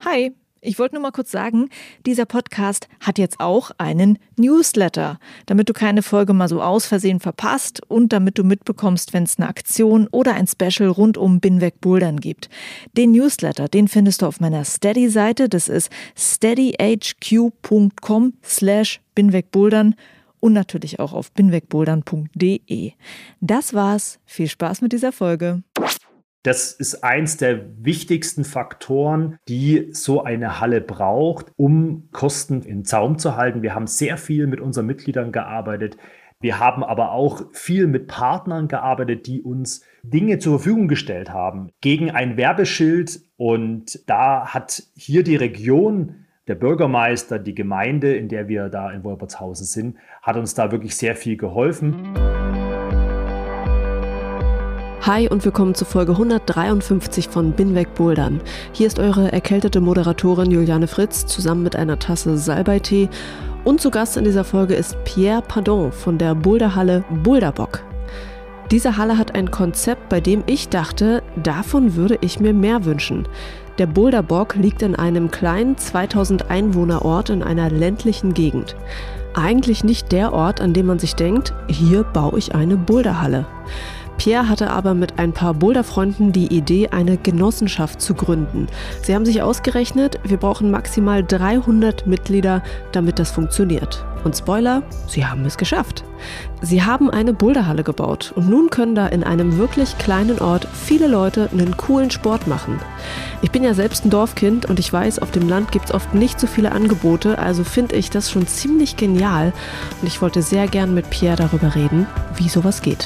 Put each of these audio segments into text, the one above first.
Hi, ich wollte nur mal kurz sagen, dieser Podcast hat jetzt auch einen Newsletter, damit du keine Folge mal so aus Versehen verpasst und damit du mitbekommst, wenn es eine Aktion oder ein Special rund um Binweg Bouldern gibt. Den Newsletter, den findest du auf meiner Steady-Seite, das ist steadyhq.com/binwegbouldern und natürlich auch auf binwegbouldern.de. Das war's, viel Spaß mit dieser Folge. Das ist eins der wichtigsten Faktoren, die so eine Halle braucht, um Kosten im Zaum zu halten. Wir haben sehr viel mit unseren Mitgliedern gearbeitet. Wir haben aber auch viel mit Partnern gearbeitet, die uns Dinge zur Verfügung gestellt haben gegen ein Werbeschild. Und da hat hier die Region, der Bürgermeister, die Gemeinde, in der wir da in Wolpertshausen sind, hat uns da wirklich sehr viel geholfen. Hi und willkommen zu Folge 153 von Binweg Bouldern. Hier ist eure erkältete Moderatorin Juliane Fritz zusammen mit einer Tasse Salbeitee. Und zu Gast in dieser Folge ist Pierre Pardon von der Boulderhalle Boulderbock. Diese Halle hat ein Konzept, bei dem ich dachte, davon würde ich mir mehr wünschen. Der Boulderbock liegt in einem kleinen 2000 Einwohnerort in einer ländlichen Gegend. Eigentlich nicht der Ort, an dem man sich denkt, hier baue ich eine Boulderhalle. Pierre hatte aber mit ein paar Boulderfreunden die Idee, eine Genossenschaft zu gründen. Sie haben sich ausgerechnet, wir brauchen maximal 300 Mitglieder, damit das funktioniert. Und Spoiler, sie haben es geschafft. Sie haben eine Boulderhalle gebaut und nun können da in einem wirklich kleinen Ort viele Leute einen coolen Sport machen. Ich bin ja selbst ein Dorfkind und ich weiß, auf dem Land gibt es oft nicht so viele Angebote, also finde ich das schon ziemlich genial und ich wollte sehr gern mit Pierre darüber reden, wie sowas geht.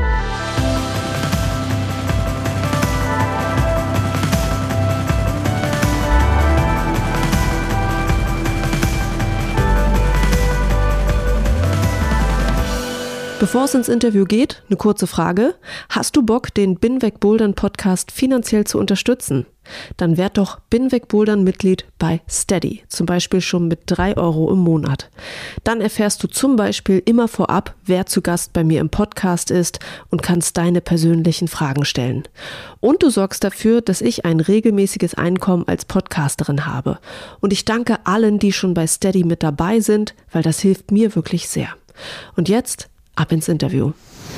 Bevor es ins Interview geht, eine kurze Frage. Hast du Bock, den Binweg Bouldern Podcast finanziell zu unterstützen? Dann werd doch Binweg Bouldern Mitglied bei Steady, zum Beispiel schon mit 3 € im Monat. Dann erfährst du zum Beispiel immer vorab, wer zu Gast bei mir im Podcast ist und kannst deine persönlichen Fragen stellen. Und du sorgst dafür, dass ich ein regelmäßiges Einkommen als Podcasterin habe. Und ich danke allen, die schon bei Steady mit dabei sind, weil das hilft mir wirklich sehr. Und jetzt ab ins Interview.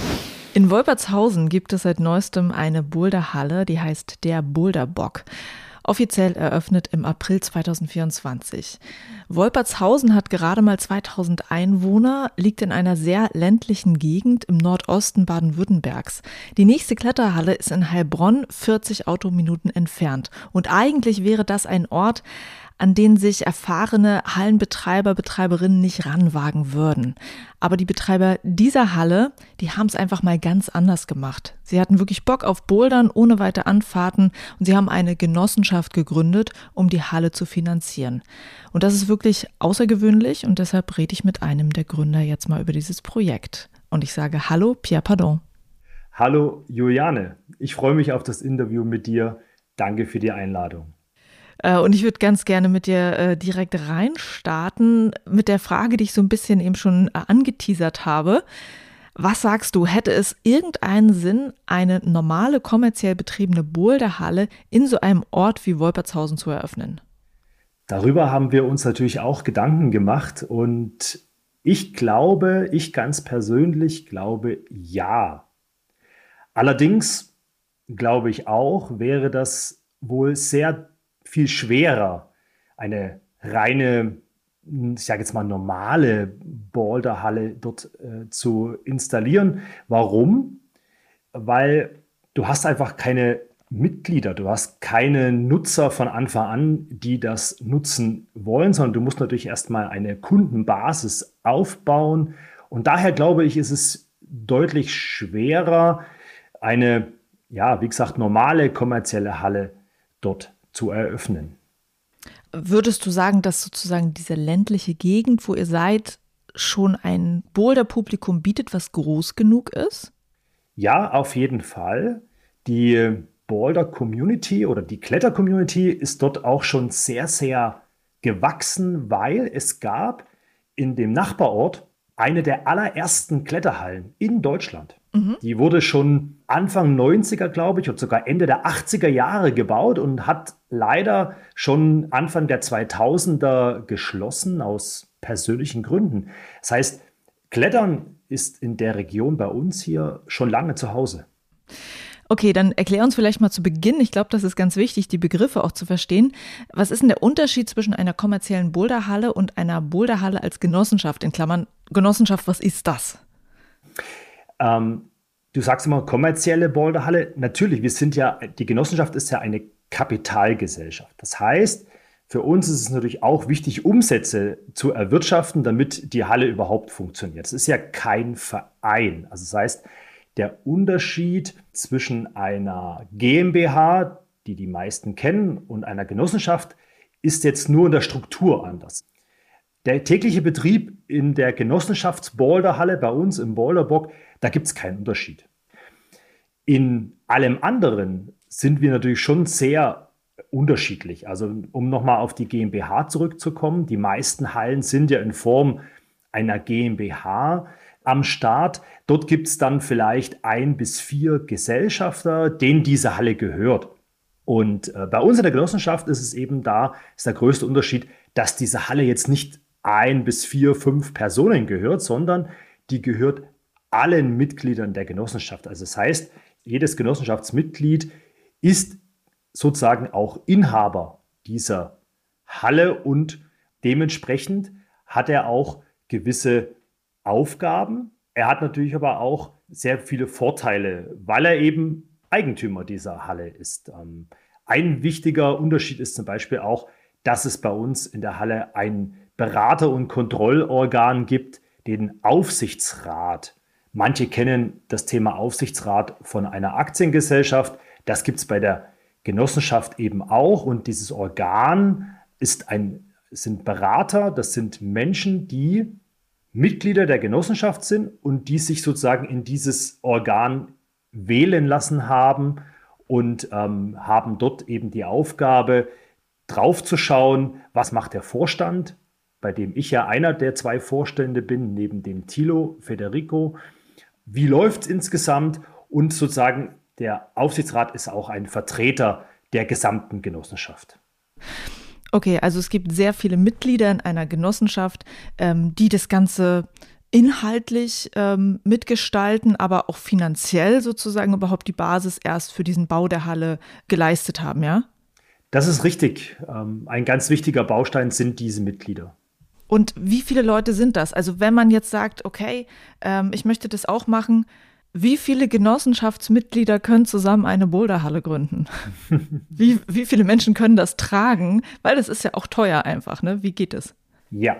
In Wolpertshausen gibt es seit neuestem eine Boulderhalle, die heißt der Boulderbock. Offiziell eröffnet im April 2024. Wolpertshausen hat gerade mal 2000 Einwohner, liegt in einer sehr ländlichen Gegend im Nordosten Baden-Württembergs. Die nächste Kletterhalle ist in Heilbronn, 40 Autominuten entfernt. Und eigentlich wäre das ein Ort, an den sich erfahrene Hallenbetreiber, Betreiberinnen nicht ranwagen würden. Aber die Betreiber dieser Halle, die haben es einfach mal ganz anders gemacht. Sie hatten wirklich Bock auf Bouldern ohne weite Anfahrten und sie haben eine Genossenschaft gegründet, um die Halle zu finanzieren. Und das ist wirklich außergewöhnlich und deshalb rede ich mit einem der Gründer jetzt mal über dieses Projekt. Und ich sage Hallo, Pierre Pardon. Hallo Juliane, ich freue mich auf das Interview mit dir. Danke für die Einladung. Und ich würde ganz gerne mit dir direkt reinstarten mit der Frage, die ich so ein bisschen eben schon angeteasert habe. Was sagst du, hätte es irgendeinen Sinn, eine normale kommerziell betriebene Boulderhalle in so einem Ort wie Wolpertshausen zu eröffnen? Darüber haben wir uns natürlich auch Gedanken gemacht und ich ganz persönlich glaube, ja. Allerdings glaube ich auch, wäre das wohl sehr viel schwerer, eine reine, ich sage jetzt mal normale Boulderhalle dort zu installieren. Warum? Weil du hast einfach keine Mitglieder, du hast keine Nutzer von Anfang an, die das nutzen wollen, sondern du musst natürlich erstmal eine Kundenbasis aufbauen. Und daher glaube ich, ist es deutlich schwerer, eine, ja, wie gesagt, normale kommerzielle Halle dort zu eröffnen. Würdest du sagen, dass sozusagen diese ländliche Gegend, wo ihr seid, schon ein Boulder-Publikum bietet, was groß genug ist? Ja, auf jeden Fall. Die Boulder-Community oder die Kletter-Community ist dort auch schon sehr, sehr gewachsen, weil es gab in dem Nachbarort eine der allerersten Kletterhallen in Deutschland. Die wurde schon Anfang 90er, glaube ich, und sogar Ende der 80er Jahre gebaut und hat leider schon Anfang der 2000er geschlossen aus persönlichen Gründen. Das heißt, Klettern ist in der Region bei uns hier schon lange zu Hause. Okay, dann erklär uns vielleicht mal zu Beginn, ich glaube, das ist ganz wichtig, die Begriffe auch zu verstehen. Was ist denn der Unterschied zwischen einer kommerziellen Boulderhalle und einer Boulderhalle als Genossenschaft? In Klammern, Genossenschaft, was ist das? Du sagst immer kommerzielle Boulderhalle. Natürlich, die Genossenschaft ist ja eine Kapitalgesellschaft. Das heißt, für uns ist es natürlich auch wichtig, Umsätze zu erwirtschaften, damit die Halle überhaupt funktioniert. Es ist ja kein Verein. Also das heißt, der Unterschied zwischen einer GmbH, die die meisten kennen, und einer Genossenschaft ist jetzt nur in der Struktur anders. Der tägliche Betrieb in der Genossenschaftsboulderhalle bei uns im Boulderbock, da gibt es keinen Unterschied. In allem anderen sind wir natürlich schon sehr unterschiedlich. Also um nochmal auf die GmbH zurückzukommen, die meisten Hallen sind ja in Form einer GmbH am Start. Dort gibt es dann vielleicht 1 bis 4 Gesellschafter, denen diese Halle gehört. Und bei uns in der Genossenschaft ist der größte Unterschied, dass diese Halle jetzt nicht 1 bis 4, 5 Personen gehört, sondern die gehört allen Mitgliedern der Genossenschaft. Also das heißt, jedes Genossenschaftsmitglied ist sozusagen auch Inhaber dieser Halle und dementsprechend hat er auch gewisse Aufgaben. Er hat natürlich aber auch sehr viele Vorteile, weil er eben Eigentümer dieser Halle ist. Ein wichtiger Unterschied ist zum Beispiel auch, dass es bei uns in der Halle ein Berater- und Kontrollorgan gibt, den Aufsichtsrat. Manche kennen das Thema Aufsichtsrat von einer Aktiengesellschaft. Das gibt es bei der Genossenschaft eben auch. Und dieses Organ sind Berater, das sind Menschen, die Mitglieder der Genossenschaft sind und die sich sozusagen in dieses Organ wählen lassen haben und haben dort eben die Aufgabe, draufzuschauen, was macht der Vorstand, bei dem ich ja einer der 2 Vorstände bin, neben dem Thilo Federico. Wie läuft es insgesamt? Und sozusagen der Aufsichtsrat ist auch ein Vertreter der gesamten Genossenschaft. Okay, also es gibt sehr viele Mitglieder in einer Genossenschaft, die das Ganze inhaltlich mitgestalten, aber auch finanziell sozusagen überhaupt die Basis erst für diesen Bau der Halle geleistet haben, ja? Das ist richtig. Ein ganz wichtiger Baustein sind diese Mitglieder. Und wie viele Leute sind das? Also wenn man jetzt sagt, okay, ich möchte das auch machen, wie viele Genossenschaftsmitglieder können zusammen eine Boulderhalle gründen? Wie viele Menschen können das tragen? Weil das ist ja auch teuer einfach, ne? Wie geht es? Ja,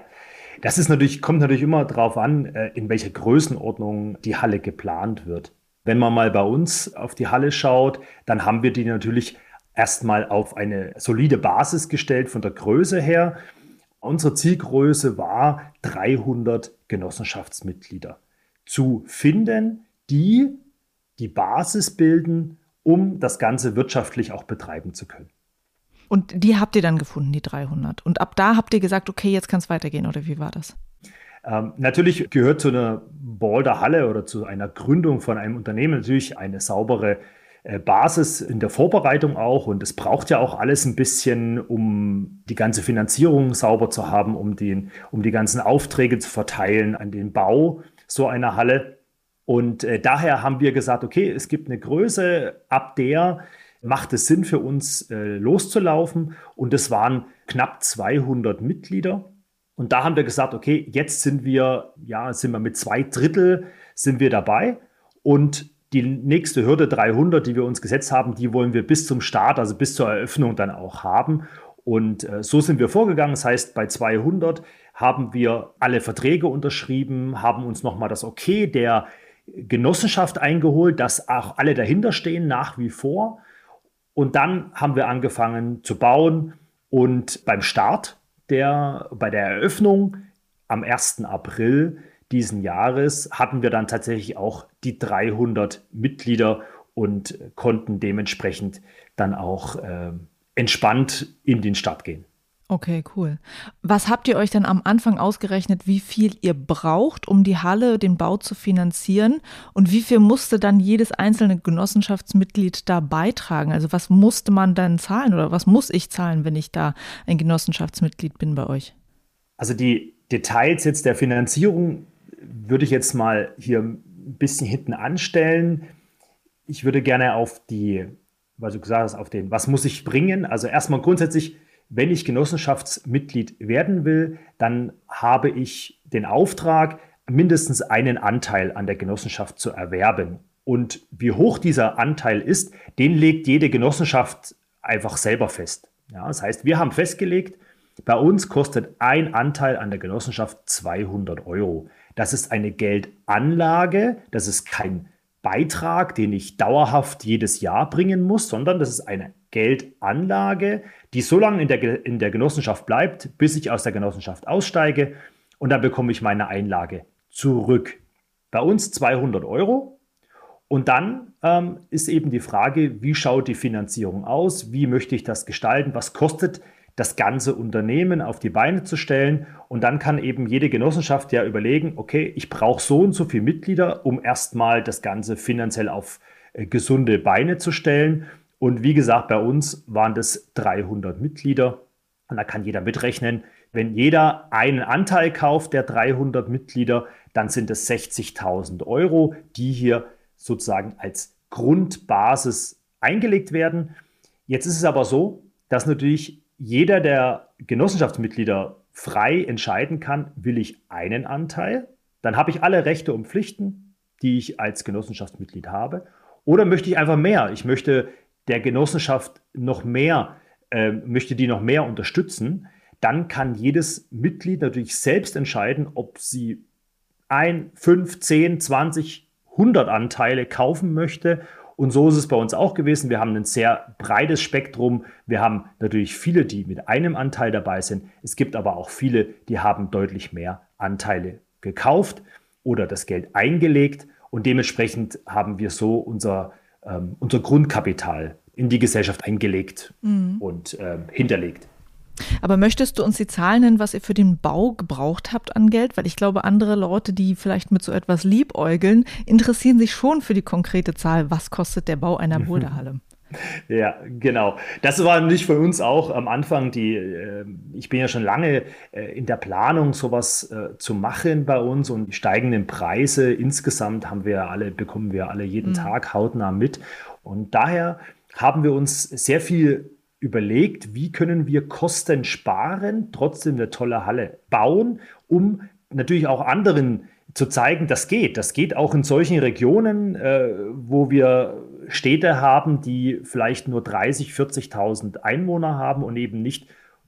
kommt natürlich immer darauf an, in welcher Größenordnung die Halle geplant wird. Wenn man mal bei uns auf die Halle schaut, dann haben wir die natürlich erstmal auf eine solide Basis gestellt von der Größe her. Unsere Zielgröße war 300 Genossenschaftsmitglieder zu finden, die Basis bilden, um das Ganze wirtschaftlich auch betreiben zu können. Und die habt ihr dann gefunden, die 300? Und ab da habt ihr gesagt, okay, jetzt kann es weitergehen, oder wie war das? Natürlich gehört zu einer Boulderhalle oder zu einer Gründung von einem Unternehmen natürlich eine saubere Basis in der Vorbereitung auch. Und es braucht ja auch alles ein bisschen, um die ganze Finanzierung sauber zu haben, um die ganzen Aufträge zu verteilen an den Bau so einer Halle. Und daher haben wir gesagt, okay, es gibt eine Größe, ab der macht es Sinn für uns loszulaufen. Und es waren knapp 200 Mitglieder. Und da haben wir gesagt, okay, jetzt sind wir mit 2/3 sind wir dabei. Und die nächste Hürde 300, die wir uns gesetzt haben, die wollen wir bis zum Start, also bis zur Eröffnung dann auch haben. Und so sind wir vorgegangen. Das heißt, bei 200 haben wir alle Verträge unterschrieben, haben uns nochmal das Okay der Genossenschaft eingeholt, dass auch alle dahinter stehen nach wie vor. Und dann haben wir angefangen zu bauen und beim Start, bei der Eröffnung am 1. April diesen Jahres hatten wir dann tatsächlich auch die 300 Mitglieder und konnten dementsprechend dann auch entspannt in den Start gehen. Okay, cool. Was habt ihr euch dann am Anfang ausgerechnet, wie viel ihr braucht, um die Halle, den Bau zu finanzieren? Und wie viel musste dann jedes einzelne Genossenschaftsmitglied da beitragen? Also was musste man dann zahlen oder was muss ich zahlen, wenn ich da ein Genossenschaftsmitglied bin bei euch? Also die Details jetzt der Finanzierung würde ich jetzt mal hier ein bisschen hinten anstellen. Ich würde gerne auf was du gesagt hast, auf den, was muss ich bringen? Also erstmal grundsätzlich, wenn ich Genossenschaftsmitglied werden will, dann habe ich den Auftrag, mindestens einen Anteil an der Genossenschaft zu erwerben. Und wie hoch dieser Anteil ist, den legt jede Genossenschaft einfach selber fest. Ja, das heißt, wir haben festgelegt, bei uns kostet ein Anteil an der Genossenschaft 200 Euro. Das ist eine Geldanlage, das ist kein Beitrag, den ich dauerhaft jedes Jahr bringen muss, sondern das ist eine Geldanlage, die so lange in der Genossenschaft bleibt, bis ich aus der Genossenschaft aussteige und dann bekomme ich meine Einlage zurück. Bei uns 200 Euro und dann ist eben die Frage, wie schaut die Finanzierung aus, wie möchte ich das gestalten, was kostet das ganze Unternehmen auf die Beine zu stellen und dann kann eben jede Genossenschaft ja überlegen, okay, ich brauche so und so viele Mitglieder, um erstmal das Ganze finanziell auf gesunde Beine zu stellen. Und wie gesagt, bei uns waren das 300 Mitglieder und da kann jeder mitrechnen. Wenn jeder einen Anteil kauft der 300 Mitglieder, dann sind es 60.000 Euro, die hier sozusagen als Grundbasis eingelegt werden. Jetzt ist es aber so, dass natürlich jeder der Genossenschaftsmitglieder frei entscheiden kann, will ich einen Anteil, dann habe ich alle Rechte und Pflichten, die ich als Genossenschaftsmitglied habe, oder möchte ich einfach mehr? Ich möchte der Genossenschaft möchte die noch mehr unterstützen, dann kann jedes Mitglied natürlich selbst entscheiden, ob sie 1, 5, 10, 20, 100 Anteile kaufen möchte. Und so ist es bei uns auch gewesen. Wir haben ein sehr breites Spektrum. Wir haben natürlich viele, die mit einem Anteil dabei sind. Es gibt aber auch viele, die haben deutlich mehr Anteile gekauft oder das Geld eingelegt. Und dementsprechend haben wir so unser Grundkapital in die Gesellschaft eingelegt und hinterlegt. Aber möchtest du uns die Zahlen nennen, was ihr für den Bau gebraucht habt an Geld? Weil ich glaube, andere Leute, die vielleicht mit so etwas liebäugeln, interessieren sich schon für die konkrete Zahl. Was kostet der Bau einer Boulderhalle? Ja, genau. Das war nicht für uns auch am Anfang ich bin ja schon lange in der Planung, sowas zu machen bei uns und die steigenden Preise insgesamt bekommen wir alle jeden Tag hautnah mit. Und daher haben wir uns sehr viel überlegt, wie können wir Kosten sparen, trotzdem eine tolle Halle bauen, um natürlich auch anderen zu zeigen, das geht. Das geht auch in solchen Regionen, wo wir Städte haben, die vielleicht nur 30.000, 40.000 Einwohner haben und eben nicht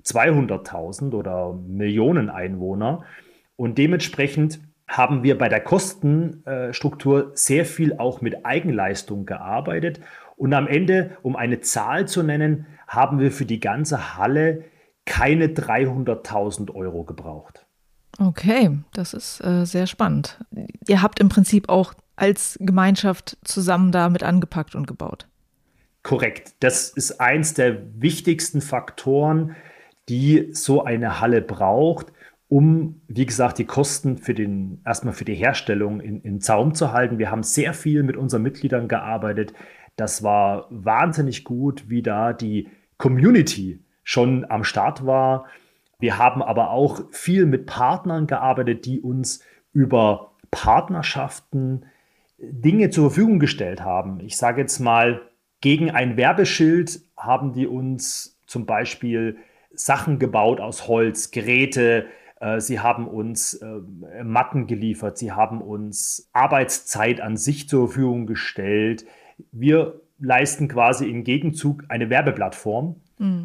200.000 oder Millionen Einwohner. Und dementsprechend haben wir bei der Kostenstruktur sehr viel auch mit Eigenleistung gearbeitet. Und am Ende, um eine Zahl zu nennen, haben wir für die ganze Halle keine 300.000 Euro gebraucht. Okay, das ist sehr spannend. Ihr habt im Prinzip auch als Gemeinschaft zusammen da mit angepackt und gebaut. Korrekt. Das ist eins der wichtigsten Faktoren, die so eine Halle braucht, um, wie gesagt, die Kosten erstmal für die Herstellung in Zaum zu halten. Wir haben sehr viel mit unseren Mitgliedern gearbeitet. Das war wahnsinnig gut, wie da die Community schon am Start war. Wir haben aber auch viel mit Partnern gearbeitet, die uns über Partnerschaften Dinge zur Verfügung gestellt haben. Ich sage jetzt mal, gegen ein Werbeschild haben die uns zum Beispiel Sachen gebaut aus Holz, Geräte. Sie haben uns Matten geliefert. Sie haben uns Arbeitszeit an sich zur Verfügung gestellt. Wir leisten quasi im Gegenzug eine Werbeplattform.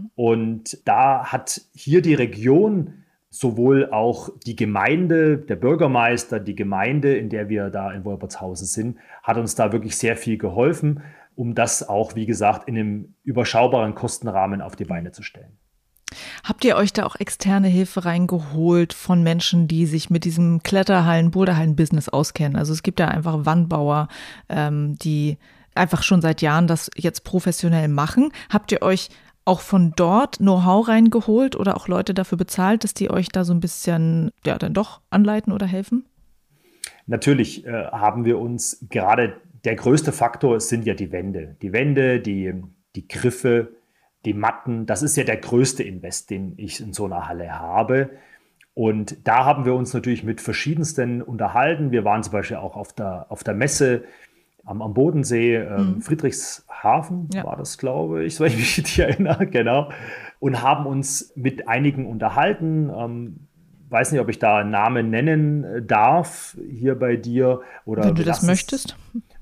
Und da hat hier die Region sowohl auch die Gemeinde, der Bürgermeister, die Gemeinde, in der wir da in Wolpertshausen sind, hat uns da wirklich sehr viel geholfen, um das auch, wie gesagt, in einem überschaubaren Kostenrahmen auf die Beine zu stellen. Habt ihr euch da auch externe Hilfe reingeholt von Menschen, die sich mit diesem Boulderhallen-Business auskennen? Also es gibt da einfach Wandbauer, die einfach schon seit Jahren das jetzt professionell machen. Habt ihr euch auch von dort Know-how reingeholt oder auch Leute dafür bezahlt, dass die euch da so ein bisschen, ja, dann doch anleiten oder helfen? Natürlich haben wir uns gerade, der größte Faktor sind ja die Wände. Die Wände, die Griffe, die Matten, das ist ja der größte Invest, den ich in so einer Halle habe. Und da haben wir uns natürlich mit verschiedensten unterhalten. Wir waren zum Beispiel auch auf der Messe am Bodensee, Friedrichshafen war das, glaube ich, so ich mich nicht erinnere, genau. Und haben uns mit einigen unterhalten. Weiß nicht, ob ich da einen Namen nennen darf hier bei dir. Oder wenn du das möchtest.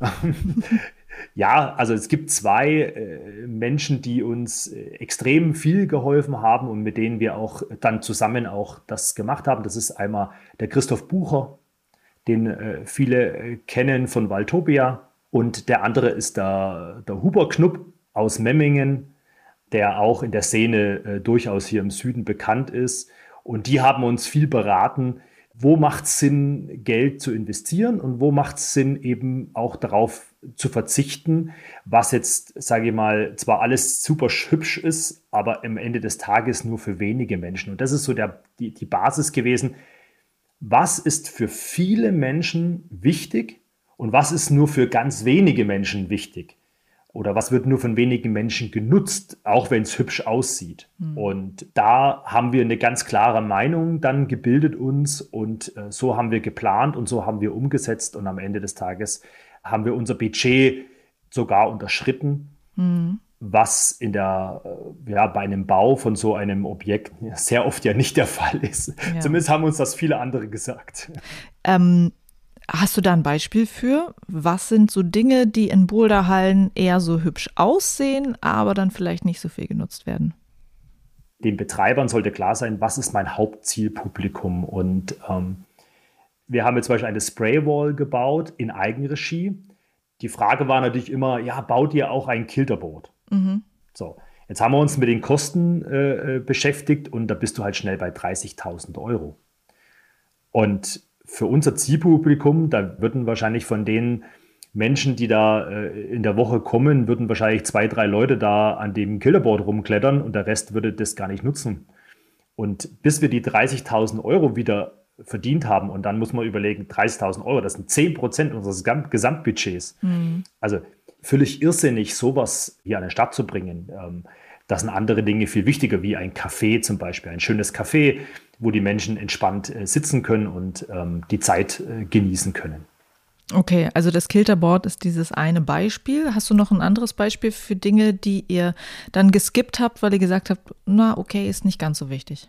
Ja, also es gibt zwei Menschen, die uns extrem viel geholfen haben und mit denen wir auch dann zusammen auch das gemacht haben. Das ist einmal der Christoph Bucher, den viele kennen von Waldtopia. Und der andere ist der Huber Knupp aus Memmingen, der auch in der Szene durchaus hier im Süden bekannt ist. Und die haben uns viel beraten, wo macht es Sinn, Geld zu investieren und wo macht es Sinn, eben auch darauf zu verzichten, was jetzt, sage ich mal, zwar alles super hübsch ist, aber am Ende des Tages nur für wenige Menschen. Und das ist so die Basis gewesen. Was ist für viele Menschen wichtig und was ist nur für ganz wenige Menschen wichtig? Oder was wird nur von wenigen Menschen genutzt, auch wenn es hübsch aussieht? Und da haben wir eine ganz klare Meinung dann gebildet uns und so haben wir geplant und so haben wir umgesetzt und am Ende des Tages haben wir unser Budget sogar unterschritten, was bei einem Bau von so einem Objekt sehr oft ja nicht der Fall ist. Ja. Zumindest haben uns das viele andere gesagt. Hast du da ein Beispiel für? Was sind so Dinge, die in Boulderhallen eher so hübsch aussehen, aber dann vielleicht nicht so viel genutzt werden? Den Betreibern sollte klar sein, was ist mein Hauptzielpublikum? Und wir haben jetzt zum Beispiel eine Spraywall gebaut in Eigenregie. Die Frage war natürlich immer, ja, baut ihr auch ein Kilterboard? So, jetzt haben wir uns mit den Kosten beschäftigt und da bist du halt schnell bei 30.000 Euro. Und für unser Zielpublikum, da würden wahrscheinlich von den Menschen, die da in der Woche kommen, würden wahrscheinlich 2, 3 Leute da an dem Killerboard rumklettern und der Rest würde das gar nicht nutzen. Und bis wir die 30.000 Euro wieder verdient haben, und dann muss man überlegen, 30.000 Euro, das sind 10% unseres Gesamtbudgets. Also völlig irrsinnig, sowas hier an den Start zu bringen. Das sind andere Dinge viel wichtiger, wie ein Café zum Beispiel, ein schönes Café, wo die Menschen entspannt sitzen können und die Zeit genießen können. Okay, also das Kilterboard ist dieses eine Beispiel. Hast du noch ein anderes Beispiel für Dinge, die ihr dann geskippt habt, weil ihr gesagt habt, na okay, ist nicht ganz so wichtig?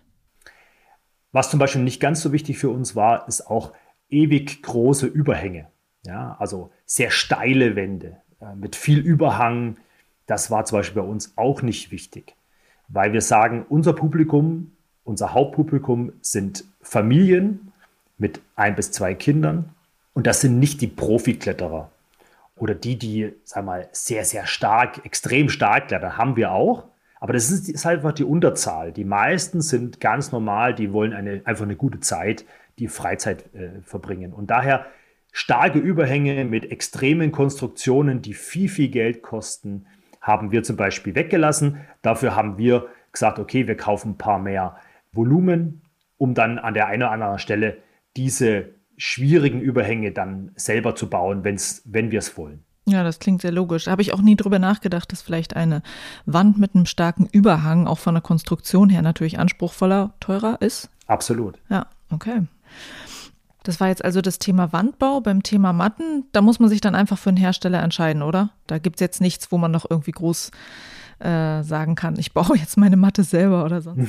Was zum Beispiel nicht ganz so wichtig für uns war, ist auch ewig große Überhänge. Ja, also sehr steile Wände mit viel Überhang. Das war zum Beispiel bei uns auch nicht wichtig, weil wir sagen, unser Publikum, unser Hauptpublikum sind Familien mit 1 bis 2 Kindern und das sind nicht die Profikletterer oder die, sagen wir mal, sehr, sehr stark, extrem stark klettern, haben wir auch, aber das ist halt einfach die Unterzahl. Die meisten sind ganz normal, die wollen einfach eine gute Zeit, die Freizeit verbringen und daher starke Überhänge mit extremen Konstruktionen, die viel, viel Geld kosten, haben wir zum Beispiel weggelassen. Dafür haben wir gesagt, okay, wir kaufen ein paar mehr Volumen, um dann an der einen oder anderen Stelle diese schwierigen Überhänge dann selber zu bauen, wenn wir es wollen. Ja, das klingt sehr logisch. Da habe ich auch nie drüber nachgedacht, dass vielleicht eine Wand mit einem starken Überhang auch von der Konstruktion her natürlich anspruchsvoller, teurer ist. Absolut. Ja, okay. Das war jetzt also das Thema Wandbau. Beim Thema Matten, da muss man sich dann einfach für einen Hersteller entscheiden, oder? Da gibt es jetzt nichts, wo man noch irgendwie groß sagen kann, ich baue jetzt meine Matte selber oder sonst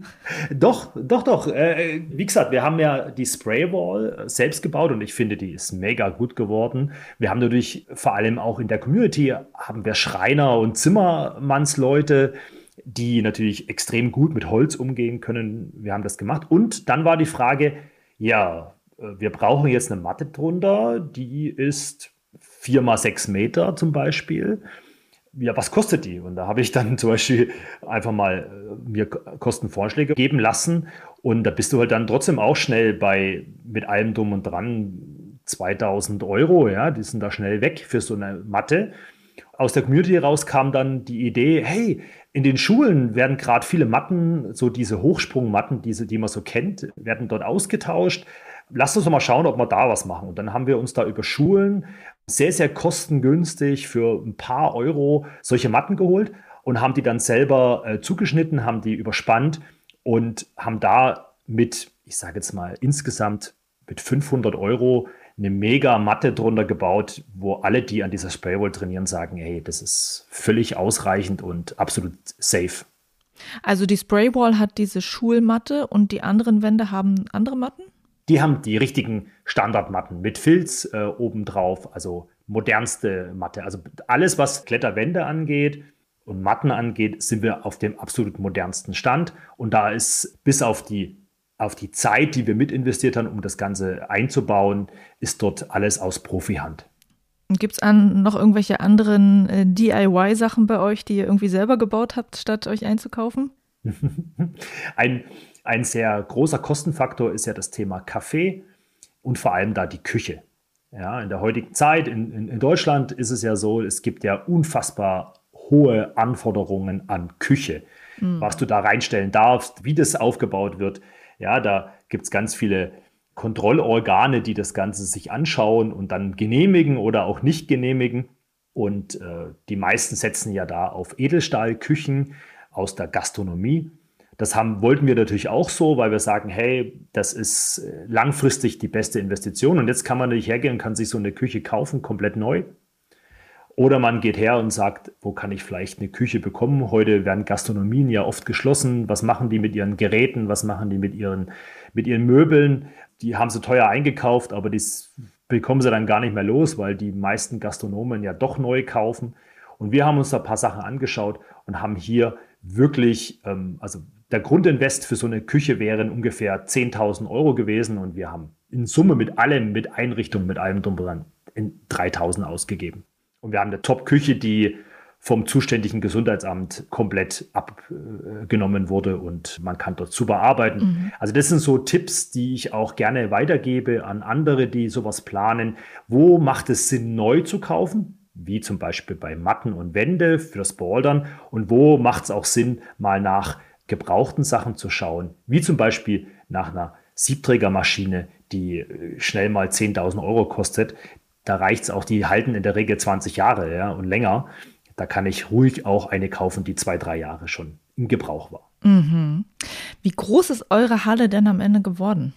was. Doch. Wie gesagt, wir haben ja die Spraywall selbst gebaut und ich finde, die ist mega gut geworden. Wir haben natürlich vor allem auch in der Community haben wir Schreiner und Zimmermannsleute, die natürlich extrem gut mit Holz umgehen können. Wir haben das gemacht. Und dann war die Frage, ja, wir brauchen jetzt eine Matte drunter, die ist 4 mal 6 Meter zum Beispiel. Ja, was kostet die? Und da habe ich dann zum Beispiel einfach mal mir Kostenvorschläge geben lassen. Und da bist du halt dann trotzdem auch schnell mit allem drum und dran 2.000 Euro. Ja, die sind da schnell weg für so eine Matte. Aus der Community raus kam dann die Idee, hey, In den Schulen werden gerade viele Matten, so diese Hochsprungmatten, die man so kennt, werden dort ausgetauscht. Lasst uns doch mal schauen, ob wir da was machen. Und dann haben wir uns da über Schulen sehr, sehr kostengünstig für ein paar Euro solche Matten geholt und haben die dann selber zugeschnitten, haben die überspannt und haben da mit, ich sage jetzt mal, insgesamt mit 500 Euro eine mega Matte drunter gebaut, wo alle, die an dieser Spraywall trainieren, sagen, hey, das ist völlig ausreichend und absolut safe. Also die Spraywall hat diese Schulmatte und die anderen Wände haben andere Matten? Die haben die richtigen Standardmatten mit Filz obendrauf, also modernste Matte. Also alles, was Kletterwände angeht und Matten angeht, sind wir auf dem absolut modernsten Stand. Und da ist bis auf die Zeit, die wir mit investiert haben, um das Ganze einzubauen, ist dort alles aus Profihand. Gibt es noch irgendwelche anderen DIY-Sachen bei euch, die ihr irgendwie selber gebaut habt, statt euch einzukaufen? Ein sehr großer Kostenfaktor ist ja das Thema Kaffee und vor allem da die Küche. Ja, in der heutigen Zeit in Deutschland ist es ja so, es gibt ja unfassbar hohe Anforderungen an Küche, was du da reinstellen darfst, wie das aufgebaut wird. Ja, da gibt es ganz viele Kontrollorgane, die das Ganze sich anschauen und dann genehmigen oder auch nicht genehmigen. Und die meisten setzen ja da auf Edelstahlküchen aus der Gastronomie. Das wollten wir natürlich auch so, weil wir sagen, hey, das ist langfristig die beste Investition. Und jetzt kann man natürlich hergehen und kann sich so eine Küche kaufen, komplett neu. Oder man geht her und sagt, wo kann ich vielleicht eine Küche bekommen? Heute werden Gastronomien ja oft geschlossen. Was machen die mit ihren Geräten? Was machen die mit ihren Möbeln? Die haben sie teuer eingekauft, aber das bekommen sie dann gar nicht mehr los, weil die meisten Gastronomen ja doch neu kaufen. Und wir haben uns da ein paar Sachen angeschaut und haben hier wirklich, also der Grundinvest für so eine Küche wären ungefähr 10.000 Euro gewesen und wir haben in Summe mit allem, mit Einrichtung, mit allem drum dran, 3.000 ausgegeben. Und wir haben eine Top-Küche, die vom zuständigen Gesundheitsamt komplett abgenommen wurde und man kann dort super arbeiten. Also das sind so Tipps, die ich auch gerne weitergebe an andere, die sowas planen. Wo macht es Sinn, neu zu kaufen? Wie zum Beispiel bei Matten und Wände für das Bouldern. Und wo macht es auch Sinn, mal nach gebrauchten Sachen zu schauen, wie zum Beispiel nach einer Siebträgermaschine, die schnell mal 10.000 Euro kostet. Da reicht es auch, die halten in der Regel 20 Jahre, ja, und länger. Da kann ich ruhig auch eine kaufen, die 2-3 Jahre schon im Gebrauch war. Mhm. Wie groß ist eure Halle denn am Ende geworden?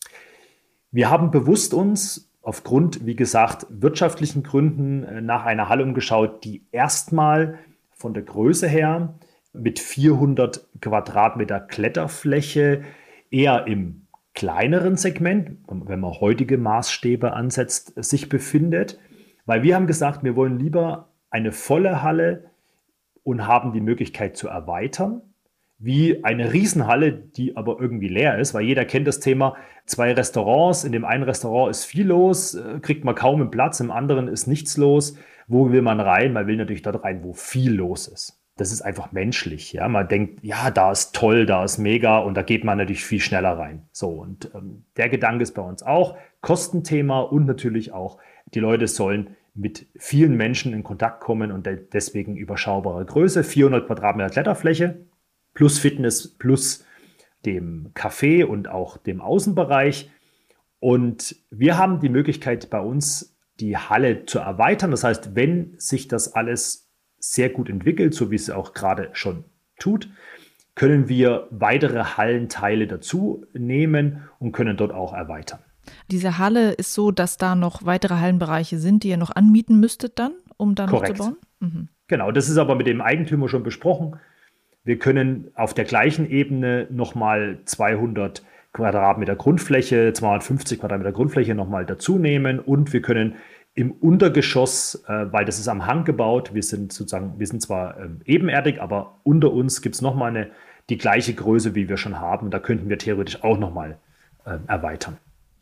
Wir haben bewusst uns aufgrund, wie gesagt, wirtschaftlichen Gründen nach einer Halle umgeschaut, die erstmal von der Größe her mit 400 Quadratmeter Kletterfläche eher im kleineren Segment, wenn man heutige Maßstäbe ansetzt, sich befindet. Weil wir haben gesagt, wir wollen lieber eine volle Halle und haben die Möglichkeit zu erweitern, wie eine Riesenhalle, die aber irgendwie leer ist, weil jeder kennt das Thema, 2 Restaurants, in dem einen Restaurant ist viel los, kriegt man kaum einen Platz, im anderen ist nichts los. Wo will man rein? Man will natürlich dort rein, wo viel los ist. Das ist einfach menschlich. Ja? Man denkt, ja, da ist toll, da ist mega und da geht man natürlich viel schneller rein. So, und der Gedanke ist bei uns auch Kostenthema und natürlich auch, die Leute sollen mit vielen Menschen in Kontakt kommen und deswegen überschaubare Größe, 400 Quadratmeter Kletterfläche plus Fitness plus dem Café und auch dem Außenbereich. Und wir haben die Möglichkeit bei uns, die Halle zu erweitern. Das heißt, wenn sich das alles sehr gut entwickelt, so wie es auch gerade schon tut, können wir weitere Hallenteile dazu nehmen und können dort auch erweitern. Diese Halle ist so, dass da noch weitere Hallenbereiche sind, die ihr noch anmieten müsstet dann, um da noch zu bauen? Mhm. Genau, das ist aber mit dem Eigentümer schon besprochen. Wir können auf der gleichen Ebene nochmal 200 Quadratmeter Grundfläche, 250 Quadratmeter Grundfläche nochmal dazu nehmen und wir können im Untergeschoss, weil das ist am Hang gebaut, wir sind zwar ebenerdig, aber unter uns gibt es nochmal die gleiche Größe, wie wir schon haben. Da könnten wir theoretisch auch nochmal erweitern.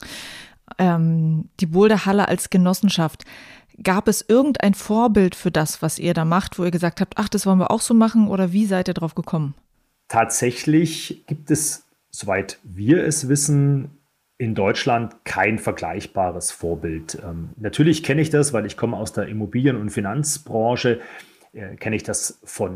Die Boulderhalle als Genossenschaft, gab es irgendein Vorbild für das, was ihr da macht, wo ihr gesagt habt, ach, das wollen wir auch so machen, oder wie seid ihr drauf gekommen? Tatsächlich gibt es, soweit wir es wissen, in Deutschland kein vergleichbares Vorbild. Natürlich kenne ich das, weil ich komme aus der Immobilien- und Finanzbranche, kenne ich das von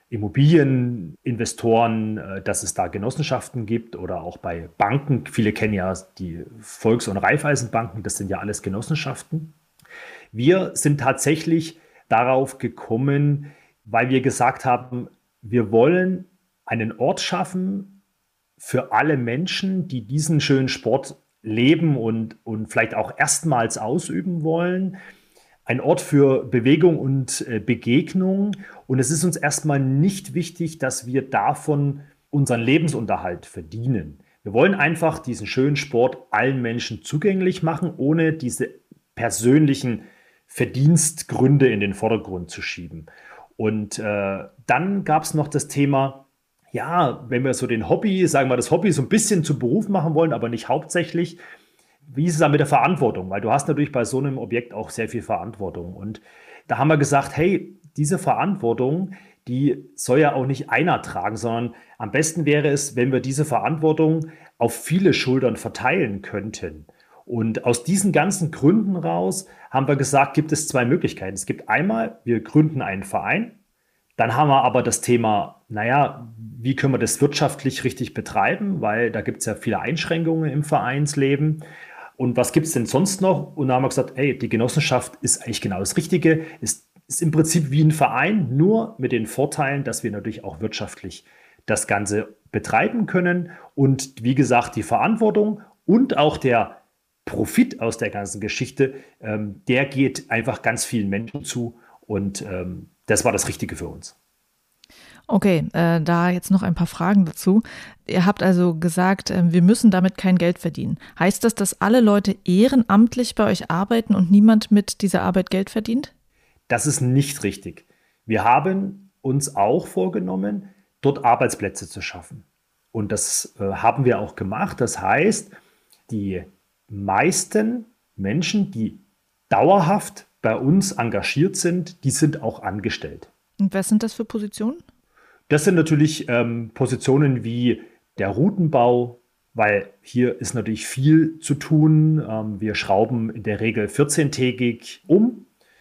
Immobilieninvestoren, dass es da Genossenschaften gibt oder auch bei Banken. Viele kennen ja die Volks- und Raiffeisenbanken, das sind ja alles Genossenschaften. Wir sind tatsächlich darauf gekommen, weil wir gesagt haben, wir wollen einen Ort schaffen für alle Menschen, die diesen schönen Sport leben und vielleicht auch erstmals ausüben wollen. Ein Ort für Bewegung und Begegnung. Und es ist uns erstmal nicht wichtig, dass wir davon unseren Lebensunterhalt verdienen. Wir wollen einfach diesen schönen Sport allen Menschen zugänglich machen, ohne diese persönlichen Verdienstgründe in den Vordergrund zu schieben. Und dann gab es noch das Thema, ja, wenn wir so das Hobby so ein bisschen zum Beruf machen wollen, aber nicht hauptsächlich, wie ist es dann mit der Verantwortung? Weil du hast natürlich bei so einem Objekt auch sehr viel Verantwortung. Und da haben wir gesagt, hey, diese Verantwortung, die soll ja auch nicht einer tragen, sondern am besten wäre es, wenn wir diese Verantwortung auf viele Schultern verteilen könnten. Und aus diesen ganzen Gründen raus haben wir gesagt, gibt es zwei Möglichkeiten. Es gibt einmal, wir gründen einen Verein. Dann haben wir aber das Thema, wie können wir das wirtschaftlich richtig betreiben? Weil da gibt es ja viele Einschränkungen im Vereinsleben. Und was gibt es denn sonst noch? Und da haben wir gesagt, hey, die Genossenschaft ist eigentlich genau das Richtige. Ist im Prinzip wie ein Verein, nur mit den Vorteilen, dass wir natürlich auch wirtschaftlich das Ganze betreiben können. Und wie gesagt, die Verantwortung und auch der Profit aus der ganzen Geschichte, der geht einfach ganz vielen Menschen zu. Und das war das Richtige für uns. Okay, da jetzt noch ein paar Fragen dazu. Ihr habt also gesagt, wir müssen damit kein Geld verdienen. Heißt das, dass alle Leute ehrenamtlich bei euch arbeiten und niemand mit dieser Arbeit Geld verdient? Das ist nicht richtig. Wir haben uns auch vorgenommen, dort Arbeitsplätze zu schaffen. Und das haben wir auch gemacht. Das heißt, die meisten Menschen, die dauerhaft bei uns engagiert sind, die sind auch angestellt. Und was sind das für Positionen? Das sind natürlich Positionen wie der Routenbau, weil hier ist natürlich viel zu tun. Wir schrauben in der Regel 14-tägig um.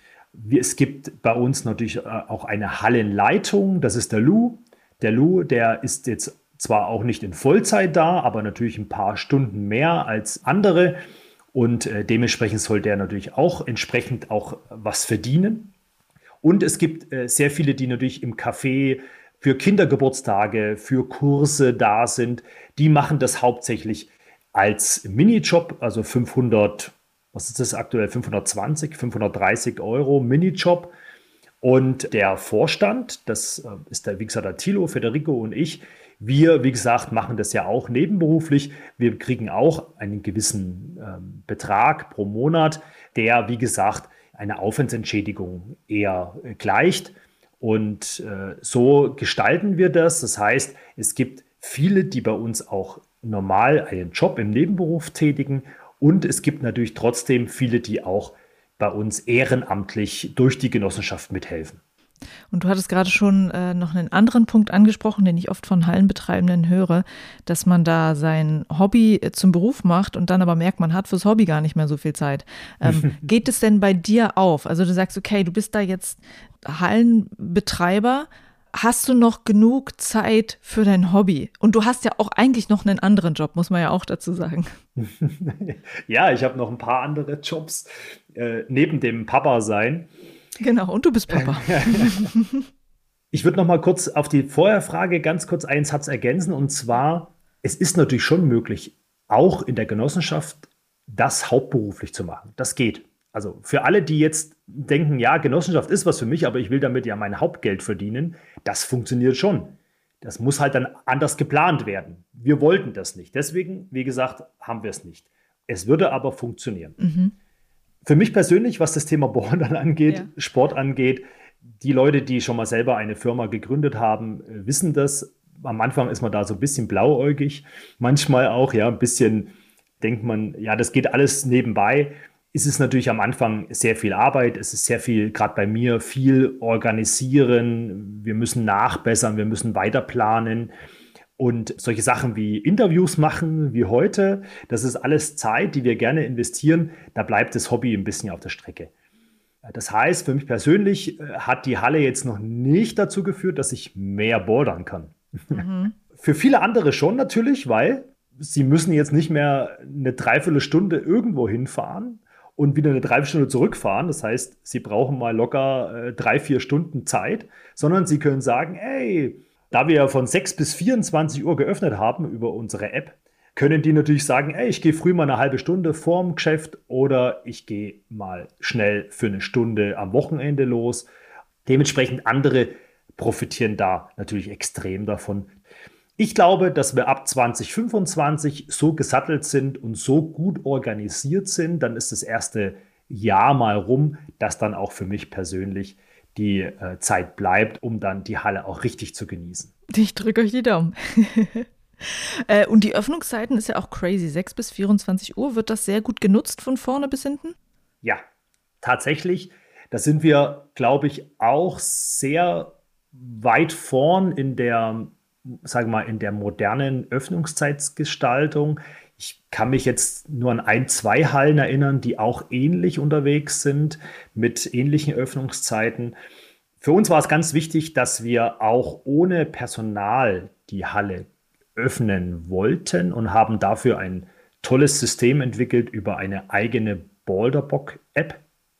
Es gibt bei uns natürlich auch eine Hallenleitung, das ist der Lou. Der Lou, der ist jetzt zwar auch nicht in Vollzeit da, aber natürlich ein paar Stunden mehr als andere. Und dementsprechend soll der natürlich auch entsprechend auch was verdienen. Und es gibt sehr viele, die natürlich im Café für Kindergeburtstage, für Kurse da sind. Die machen das hauptsächlich als Minijob, also 500, was ist das aktuell, 520, 530 Euro Minijob. Und der Vorstand, das ist der, wie gesagt, der Thilo, Federico und ich, wir, wie gesagt, machen das ja auch nebenberuflich. Wir kriegen auch einen gewissen Betrag pro Monat, der, wie gesagt, eine Aufwandsentschädigung eher gleicht. Und so gestalten wir das. Das heißt, es gibt viele, die bei uns auch normal einen Job im Nebenberuf tätigen. Und es gibt natürlich trotzdem viele, die auch bei uns ehrenamtlich durch die Genossenschaft mithelfen. Und du hattest gerade schon noch einen anderen Punkt angesprochen, den ich oft von Hallenbetreibenden höre, dass man da sein Hobby zum Beruf macht und dann aber merkt, man hat fürs Hobby gar nicht mehr so viel Zeit. Geht es denn bei dir auf? Also du sagst, okay, du bist da jetzt Hallenbetreiber, hast du noch genug Zeit für dein Hobby? Und du hast ja auch eigentlich noch einen anderen Job, muss man ja auch dazu sagen. Ja, ich habe noch ein paar andere Jobs neben dem Papa sein. Genau, und du bist Papa. Ich würde noch mal kurz auf die Vorherfrage ganz kurz einen Satz ergänzen. Und zwar, es ist natürlich schon möglich, auch in der Genossenschaft das hauptberuflich zu machen. Das geht. Also für alle, die jetzt denken, ja, Genossenschaft ist was für mich, aber ich will damit ja mein Hauptgeld verdienen, das funktioniert schon. Das muss halt dann anders geplant werden. Wir wollten das nicht. Deswegen, wie gesagt, haben wir es nicht. Es würde aber funktionieren. Mhm. Für mich persönlich, was das Thema Bouldern angeht, ja. Sport angeht, die Leute, die schon mal selber eine Firma gegründet haben, wissen das. Am Anfang ist man da so ein bisschen blauäugig. Manchmal auch, ja, ein bisschen denkt man, ja, das geht alles nebenbei. Es ist natürlich am Anfang sehr viel Arbeit. Es ist sehr viel, gerade bei mir, viel organisieren. Wir müssen nachbessern, wir müssen weiterplanen. Und solche Sachen wie Interviews machen, wie heute, das ist alles Zeit, die wir gerne investieren. Da bleibt das Hobby ein bisschen auf der Strecke. Das heißt, für mich persönlich hat die Halle jetzt noch nicht dazu geführt, dass ich mehr bouldern kann. Mhm. Für viele andere schon natürlich, weil sie müssen jetzt nicht mehr eine Dreiviertelstunde irgendwo hinfahren und wieder eine Dreiviertelstunde zurückfahren. Das heißt, sie brauchen mal locker 3-4 Stunden Zeit, sondern sie können sagen, ey, da wir von 6 bis 24 Uhr geöffnet haben über unsere App, können die natürlich sagen, ey, ich gehe früh mal eine halbe Stunde vorm Geschäft oder ich gehe mal schnell für eine Stunde am Wochenende los. Dementsprechend andere profitieren da natürlich extrem davon. Ich glaube, dass wir ab 2025 so gesattelt sind und so gut organisiert sind, dann ist das erste Jahr mal rum, dass dann auch für mich persönlich die Zeit bleibt, um dann die Halle auch richtig zu genießen. Ich drücke euch die Daumen. Und die Öffnungszeiten ist ja auch crazy. 6 bis 24 Uhr, wird das sehr gut genutzt von vorne bis hinten? Ja, tatsächlich. Da sind wir, glaube ich, auch sehr weit vorn in der, sagen wir mal, in der modernen Öffnungszeitgestaltung. Ich kann mich jetzt nur an 1-2 Hallen erinnern, die auch ähnlich unterwegs sind, mit ähnlichen Öffnungszeiten. Für uns war es ganz wichtig, dass wir auch ohne Personal die Halle öffnen wollten und haben dafür ein tolles System entwickelt über eine eigene Boulderbock-App,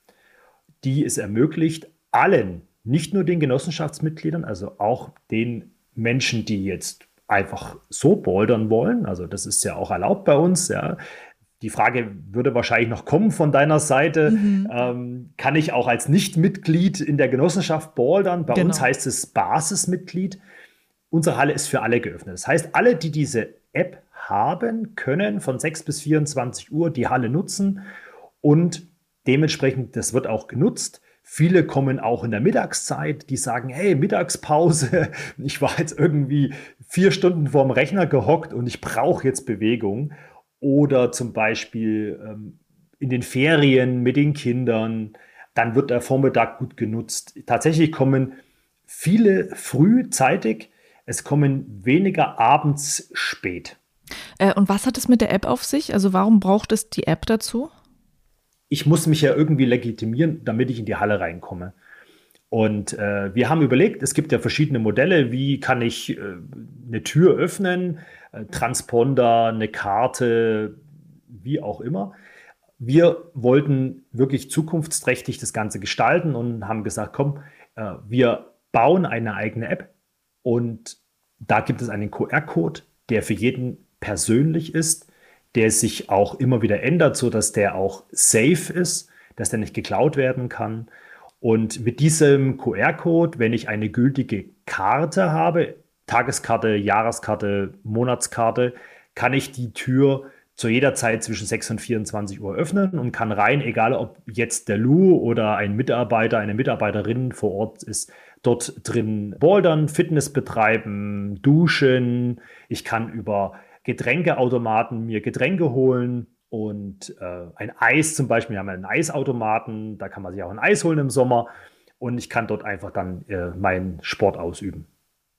die es ermöglicht, allen, nicht nur den Genossenschaftsmitgliedern, also auch den Menschen, die jetzt einfach so bouldern wollen, also das ist ja auch erlaubt bei uns, ja. Die Frage würde wahrscheinlich noch kommen von deiner Seite. Kann ich auch als Nicht-Mitglied in der Genossenschaft bouldern? Bei uns heißt es Basismitglied. Unsere Halle ist für alle geöffnet. Das heißt, alle, die diese App haben, können von 6 bis 24 Uhr die Halle nutzen und dementsprechend, das wird auch genutzt. Viele kommen auch in der Mittagszeit, die sagen, hey, Mittagspause, ich war jetzt irgendwie 4 Stunden vorm Rechner gehockt und ich brauche jetzt Bewegung. Oder zum Beispiel in den Ferien mit den Kindern, dann wird der Vormittag gut genutzt. Tatsächlich kommen viele frühzeitig, es kommen weniger abends spät. Und was hat es mit der App auf sich? Also warum braucht es die App dazu? Ich muss mich ja irgendwie legitimieren, damit ich in die Halle reinkomme. Und wir haben überlegt, es gibt ja verschiedene Modelle, wie kann ich eine Tür öffnen, Transponder, eine Karte, wie auch immer. Wir wollten wirklich zukunftsträchtig das Ganze gestalten und haben gesagt, komm, wir bauen eine eigene App und da gibt es einen QR-Code, der für jeden persönlich ist, der sich auch immer wieder ändert, sodass der auch safe ist, dass der nicht geklaut werden kann. Und mit diesem QR-Code, wenn ich eine gültige Karte habe, Tageskarte, Jahreskarte, Monatskarte, kann ich die Tür zu jeder Zeit zwischen 6 und 24 Uhr öffnen und kann rein, egal ob jetzt der Lou oder ein Mitarbeiter, eine Mitarbeiterin vor Ort ist, dort drin bouldern, Fitness betreiben, duschen. Ich kann über Getränkeautomaten mir Getränke holen und ein Eis zum Beispiel. Wir haben einen Eisautomaten, da kann man sich auch ein Eis holen im Sommer und ich kann dort einfach dann meinen Sport ausüben.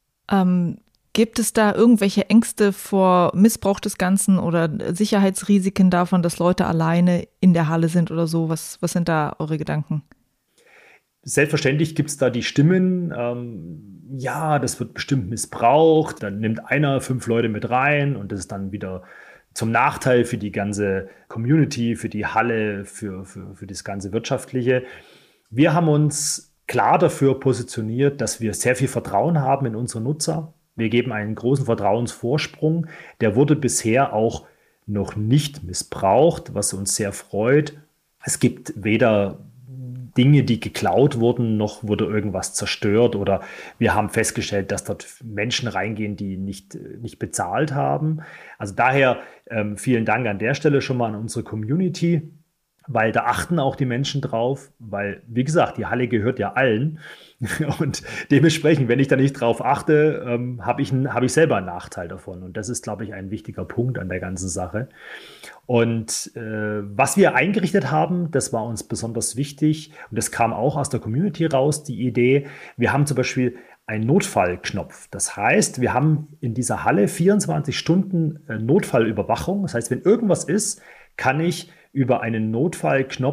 Gibt es da irgendwelche Ängste vor Missbrauch des Ganzen oder Sicherheitsrisiken davon, dass Leute alleine in der Halle sind oder so? Was sind da eure Gedanken? Selbstverständlich gibt es da die Stimmen, ja, das wird bestimmt missbraucht, dann nimmt einer 5 Leute mit rein und das ist dann wieder zum Nachteil für die ganze Community, für die Halle, für das ganze Wirtschaftliche. Wir haben uns klar dafür positioniert, dass wir sehr viel Vertrauen haben in unsere Nutzer. Wir geben einen großen Vertrauensvorsprung. Der wurde bisher auch noch nicht missbraucht, was uns sehr freut. Es gibt weder Dinge, die geklaut wurden, noch wurde irgendwas zerstört oder wir haben festgestellt, dass dort Menschen reingehen, die nicht bezahlt haben. Also daher vielen Dank an der Stelle schon mal an unsere Community, weil da achten auch die Menschen drauf, weil, wie gesagt, die Halle gehört ja allen und dementsprechend, wenn ich da nicht drauf achte, habe ich selber einen Nachteil davon und das ist, glaube ich, ein wichtiger Punkt an der ganzen Sache. Und was wir eingerichtet haben, das war uns besonders wichtig und das kam auch aus der Community raus, die Idee, wir haben zum Beispiel einen Notfallknopf. Das heißt, wir haben in dieser Halle 24 Stunden Notfallüberwachung. Das heißt, wenn irgendwas ist, kann ich über einen Notfallknopf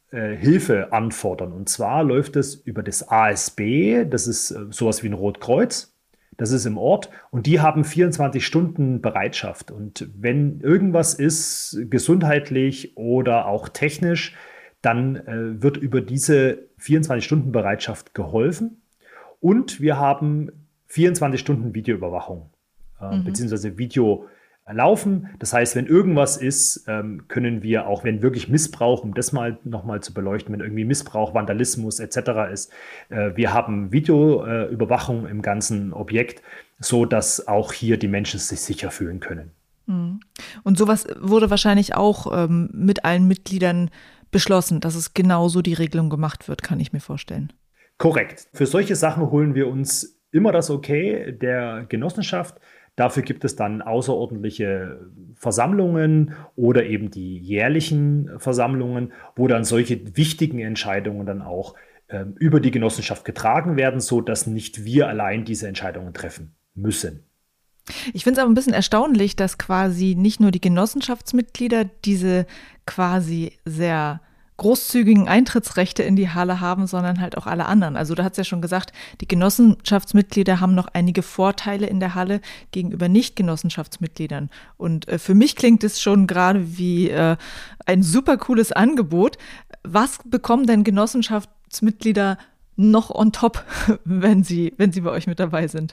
Hilfe anfordern. Und zwar läuft es über das ASB, das ist sowas wie ein Rotkreuz. Das ist im Ort und die haben 24 Stunden Bereitschaft. Und wenn irgendwas ist, gesundheitlich oder auch technisch, dann wird über diese 24 Stunden Bereitschaft geholfen. Und wir haben 24 Stunden Videoüberwachung, beziehungsweise Video laufen. Das heißt, wenn irgendwas ist, können wir auch, wenn wirklich Missbrauch, um das mal nochmal zu beleuchten, wenn irgendwie Missbrauch, Vandalismus etc. ist, wir haben Videoüberwachung im ganzen Objekt, so dass auch hier die Menschen sich sicher fühlen können. Und sowas wurde wahrscheinlich auch mit allen Mitgliedern beschlossen, dass es genauso die Regelung gemacht wird, kann ich mir vorstellen. Korrekt. Für solche Sachen holen wir uns immer das Okay der Genossenschaft. Dafür gibt es dann außerordentliche Versammlungen oder eben die jährlichen Versammlungen, wo dann solche wichtigen Entscheidungen dann auch über die Genossenschaft getragen werden, sodass nicht wir allein diese Entscheidungen treffen müssen. Ich finde es aber ein bisschen erstaunlich, dass quasi nicht nur die Genossenschaftsmitglieder diese quasi sehr großzügigen Eintrittsrechte in die Halle haben, sondern halt auch alle anderen. Also du hast ja schon gesagt, die Genossenschaftsmitglieder haben noch einige Vorteile in der Halle gegenüber Nicht-Genossenschaftsmitgliedern. Und für mich klingt es schon gerade wie ein super cooles Angebot. Was bekommen denn Genossenschaftsmitglieder noch on top, wenn sie bei euch mit dabei sind?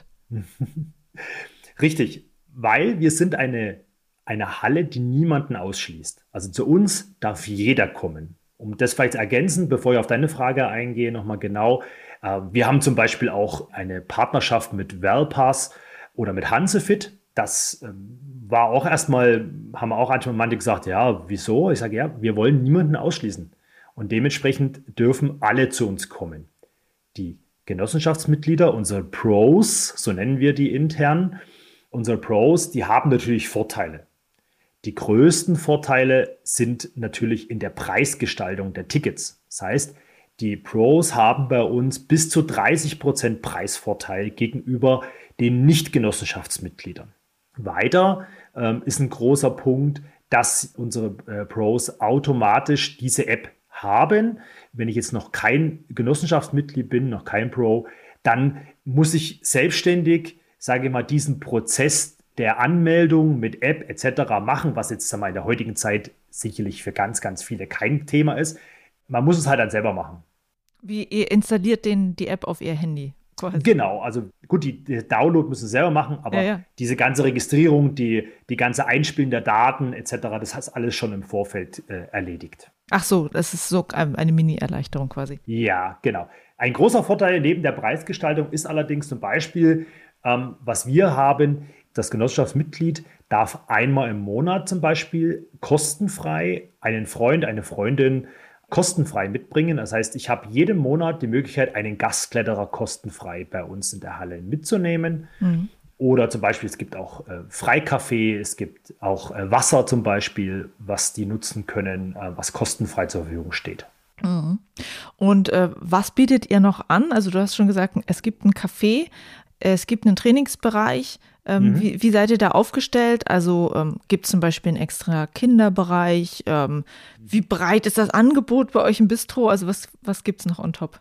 Richtig, weil wir sind eine Halle, die niemanden ausschließt. Also zu uns darf jeder kommen. Um das vielleicht ergänzend, bevor ich auf deine Frage eingehe, nochmal genau. Wir haben zum Beispiel auch eine Partnerschaft mit Wellpass oder mit Hansefit. Das war auch erstmal, haben auch manche gesagt, ja, wieso? Ich sage, ja, wir wollen niemanden ausschließen. Und dementsprechend dürfen alle zu uns kommen. Die Genossenschaftsmitglieder, unsere Pros, so nennen wir die intern, unsere Pros, die haben natürlich Vorteile. Die größten Vorteile sind natürlich in der Preisgestaltung der Tickets. Das heißt, die Pros haben bei uns bis zu 30% Preisvorteil gegenüber den Nicht-Genossenschaftsmitgliedern. Weiter ist ein großer Punkt, dass unsere Pros automatisch diese App haben. Wenn ich jetzt noch kein Genossenschaftsmitglied bin, noch kein Pro, dann muss ich selbstständig, sage ich mal, diesen Prozess der Anmeldung mit App etc. machen, was jetzt in der heutigen Zeit sicherlich für ganz, ganz viele kein Thema ist. Man muss es halt dann selber machen. Wie ihr installiert die App auf ihr Handy? Quasi. Genau, also gut, die Download müssen sie selber machen, aber diese ganze Registrierung, die ganze Einspielen der Daten etc., das hast alles schon im Vorfeld erledigt. Ach so, das ist so eine Mini-Erleichterung quasi. Ja, genau. Ein großer Vorteil neben der Preisgestaltung ist allerdings zum Beispiel, was wir haben, das Genossenschaftsmitglied darf einmal im Monat zum Beispiel kostenfrei einen Freund, eine Freundin kostenfrei mitbringen. Das heißt, ich habe jeden Monat die Möglichkeit, einen Gastkletterer kostenfrei bei uns in der Halle mitzunehmen. Mhm. Oder zum Beispiel, es gibt auch Freikaffee, es gibt auch Wasser zum Beispiel, was die nutzen können, was kostenfrei zur Verfügung steht. Mhm. Und was bietet ihr noch an? Also du hast schon gesagt, es gibt ein Café, es gibt einen Trainingsbereich. Wie seid ihr da aufgestellt? Also gibt es zum Beispiel einen extra Kinderbereich? Wie breit ist das Angebot bei euch im Bistro? Also was gibt es noch on top?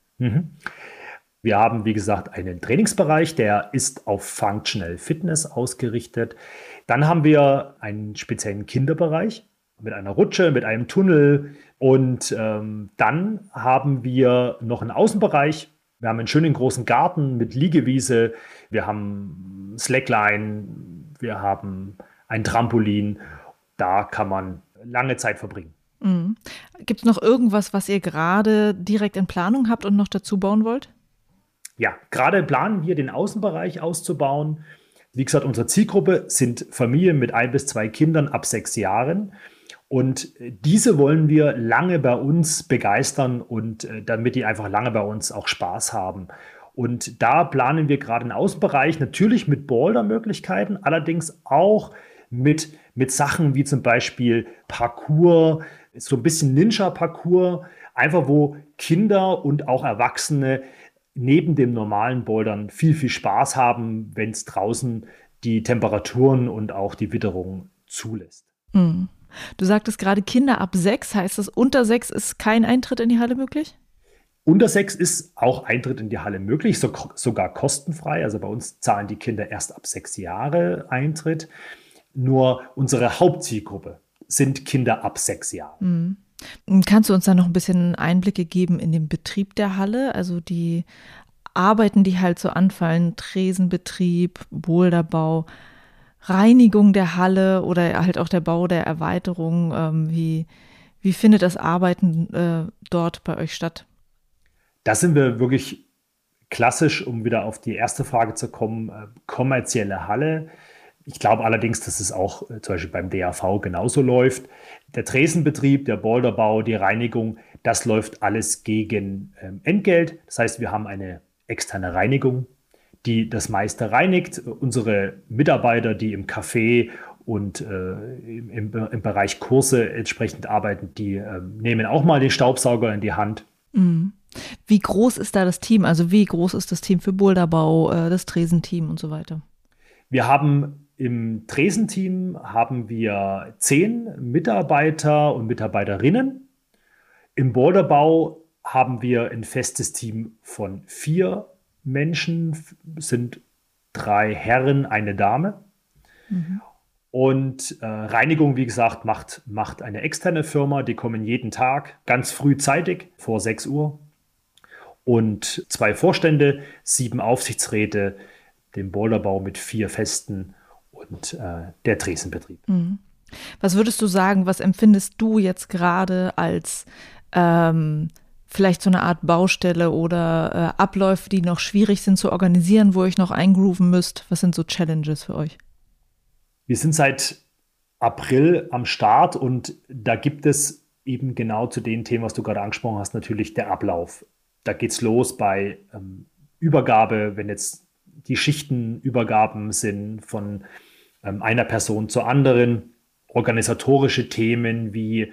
Wir haben, wie gesagt, einen Trainingsbereich, der ist auf Functional Fitness ausgerichtet. Dann haben wir einen speziellen Kinderbereich mit einer Rutsche, mit einem Tunnel. Und dann haben wir noch einen Außenbereich. Wir haben einen schönen großen Garten mit Liegewiese. Wir haben Slackline. Wir haben ein Trampolin. Da kann man lange Zeit verbringen. Mhm. Gibt es noch irgendwas, was ihr gerade direkt in Planung habt und noch dazu bauen wollt? Ja, gerade planen wir, den Außenbereich auszubauen. Wie gesagt, unsere Zielgruppe sind Familien mit 1 bis 2 Kindern ab 6 Jahren. Und diese wollen wir lange bei uns begeistern und damit die einfach lange bei uns auch Spaß haben. Und da planen wir gerade einen Außenbereich, natürlich mit Boulder-Möglichkeiten, allerdings auch mit Sachen wie zum Beispiel Parkour, so ein bisschen Ninja-Parkour, einfach wo Kinder und auch Erwachsene neben dem normalen Bouldern viel, viel Spaß haben, wenn es draußen die Temperaturen und auch die Witterung zulässt. Mhm. Du sagtest gerade Kinder ab 6, heißt das, unter 6 ist kein Eintritt in die Halle möglich? Unter 6 ist auch Eintritt in die Halle möglich, sogar kostenfrei. Also bei uns zahlen die Kinder erst ab 6 Jahre Eintritt. Nur unsere Hauptzielgruppe sind Kinder ab 6 Jahren. Kannst du uns da noch ein bisschen Einblicke geben in den Betrieb der Halle? Also die Arbeiten, die halt so anfallen, Tresenbetrieb, Boulderbau, Reinigung der Halle oder halt auch der Bau der Erweiterung. Wie findet das Arbeiten dort bei euch statt? Da sind wir wirklich klassisch, um wieder auf die erste Frage zu kommen, kommerzielle Halle. Ich glaube allerdings, dass es auch zum Beispiel beim DAV genauso läuft. Der Tresenbetrieb, der Boulderbau, die Reinigung, das läuft alles gegen Entgelt. Das heißt, wir haben eine externe Reinigung, die das meiste reinigt. Unsere Mitarbeiter, die im Café und im Bereich Kurse entsprechend arbeiten, die nehmen auch mal den Staubsauger in die Hand. Wie groß ist da das Team? Also wie groß ist das Team für Boulderbau, das Tresenteam und so weiter? Wir haben im Tresenteam 10 Mitarbeiter und Mitarbeiterinnen. Im Boulderbau haben wir ein festes Team von 4 Menschen, sind 3 Herren, eine Dame. Und Reinigung, wie gesagt, macht eine externe Firma. Die kommen jeden Tag ganz frühzeitig vor 6 Uhr. Und 2 Vorstände, 7 Aufsichtsräte, den Boulderbau mit 4 Festen und der Tresenbetrieb. Was würdest du sagen, was empfindest du jetzt gerade als vielleicht so eine Art Baustelle oder Abläufe, die noch schwierig sind zu organisieren, wo ihr euch noch eingrooven müsst? Was sind so Challenges für euch? Wir sind seit April am Start und da gibt es eben genau zu den Themen, was du gerade angesprochen hast, natürlich der Ablauf. Da geht es los bei Übergabe, wenn jetzt die Schichtenübergaben sind von einer Person zur anderen, organisatorische Themen wie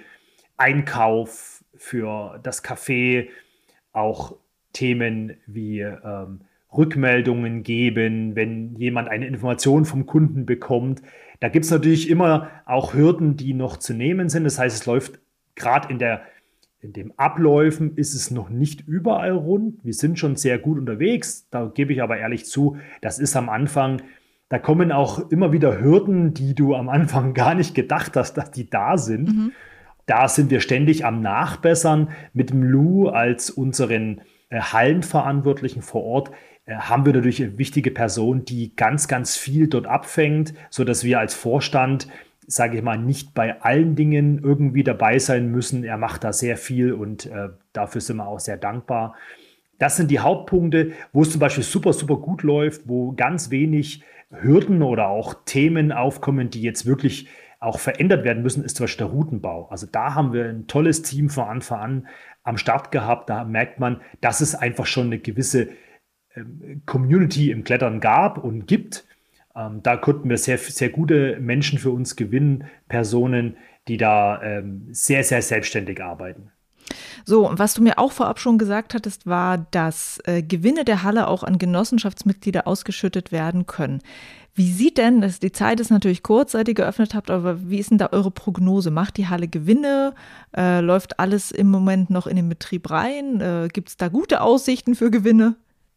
Einkauf für das Café, auch Themen wie Rückmeldungen geben, wenn jemand eine Information vom Kunden bekommt. Da gibt es natürlich immer auch Hürden, die noch zu nehmen sind. Das heißt, es läuft gerade in den Abläufen ist es noch nicht überall rund. Wir sind schon sehr gut unterwegs. Da gebe ich aber ehrlich zu, das ist am Anfang, da kommen auch immer wieder Hürden, die du am Anfang gar nicht gedacht hast, dass die da sind. Da sind wir ständig am Nachbessern. Mit dem Lou als unseren Hallenverantwortlichen vor Ort haben wir natürlich eine wichtige Person, die ganz, ganz viel dort abfängt, sodass wir als Vorstand, sage ich mal, nicht bei allen Dingen irgendwie dabei sein müssen. Er macht da sehr viel und dafür sind wir auch sehr dankbar. Das sind die Hauptpunkte, wo es zum Beispiel super, super gut läuft, wo ganz wenig Hürden oder auch Themen aufkommen, die jetzt wirklich auch verändert werden müssen, ist zum Beispiel der Routenbau. Also da haben wir ein tolles Team von Anfang an am Start gehabt. Da merkt man, dass es einfach schon eine gewisse Community im Klettern gab und gibt. Da konnten wir sehr, sehr gute Menschen für uns gewinnen, Personen, die da sehr, sehr selbstständig arbeiten. So, und was du mir auch vorab schon gesagt hattest, war, dass Gewinne der Halle auch an Genossenschaftsmitglieder ausgeschüttet werden können. Wie sieht denn, die Zeit ist natürlich kurz, seit ihr geöffnet habt, aber wie ist denn da eure Prognose? Macht die Halle Gewinne? Läuft alles im Moment noch in den Betrieb rein? Gibt es da gute Aussichten für Gewinne?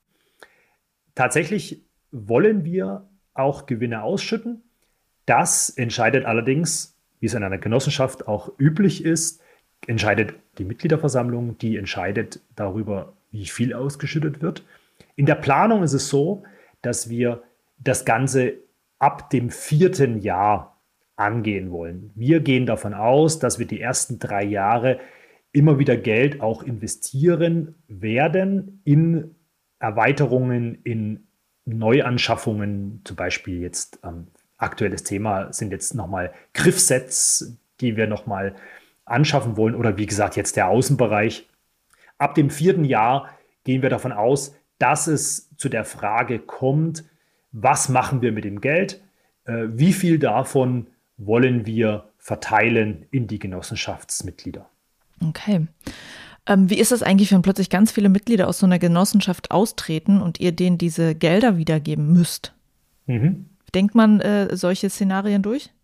Tatsächlich wollen wir auch Gewinne ausschütten. Das entscheidet allerdings, wie es in einer Genossenschaft auch üblich ist, entscheidet die Mitgliederversammlung, die entscheidet darüber, wie viel ausgeschüttet wird. In der Planung ist es so, dass wir das Ganze ab dem 4. Jahr angehen wollen. Wir gehen davon aus, dass wir die ersten 3 Jahre immer wieder Geld auch investieren werden in Erweiterungen, in Neuanschaffungen, zum Beispiel jetzt aktuelles Thema sind jetzt nochmal Griffsets, die wir nochmal anschaffen wollen oder wie gesagt jetzt der Außenbereich. Ab dem 4. Jahr gehen wir davon aus, dass es zu der Frage kommt, was machen wir mit dem Geld, wie viel davon wollen wir verteilen in die Genossenschaftsmitglieder. Okay. Wie ist das eigentlich, wenn plötzlich ganz viele Mitglieder aus so einer Genossenschaft austreten und ihr denen diese Gelder wiedergeben müsst? Denkt man solche Szenarien durch?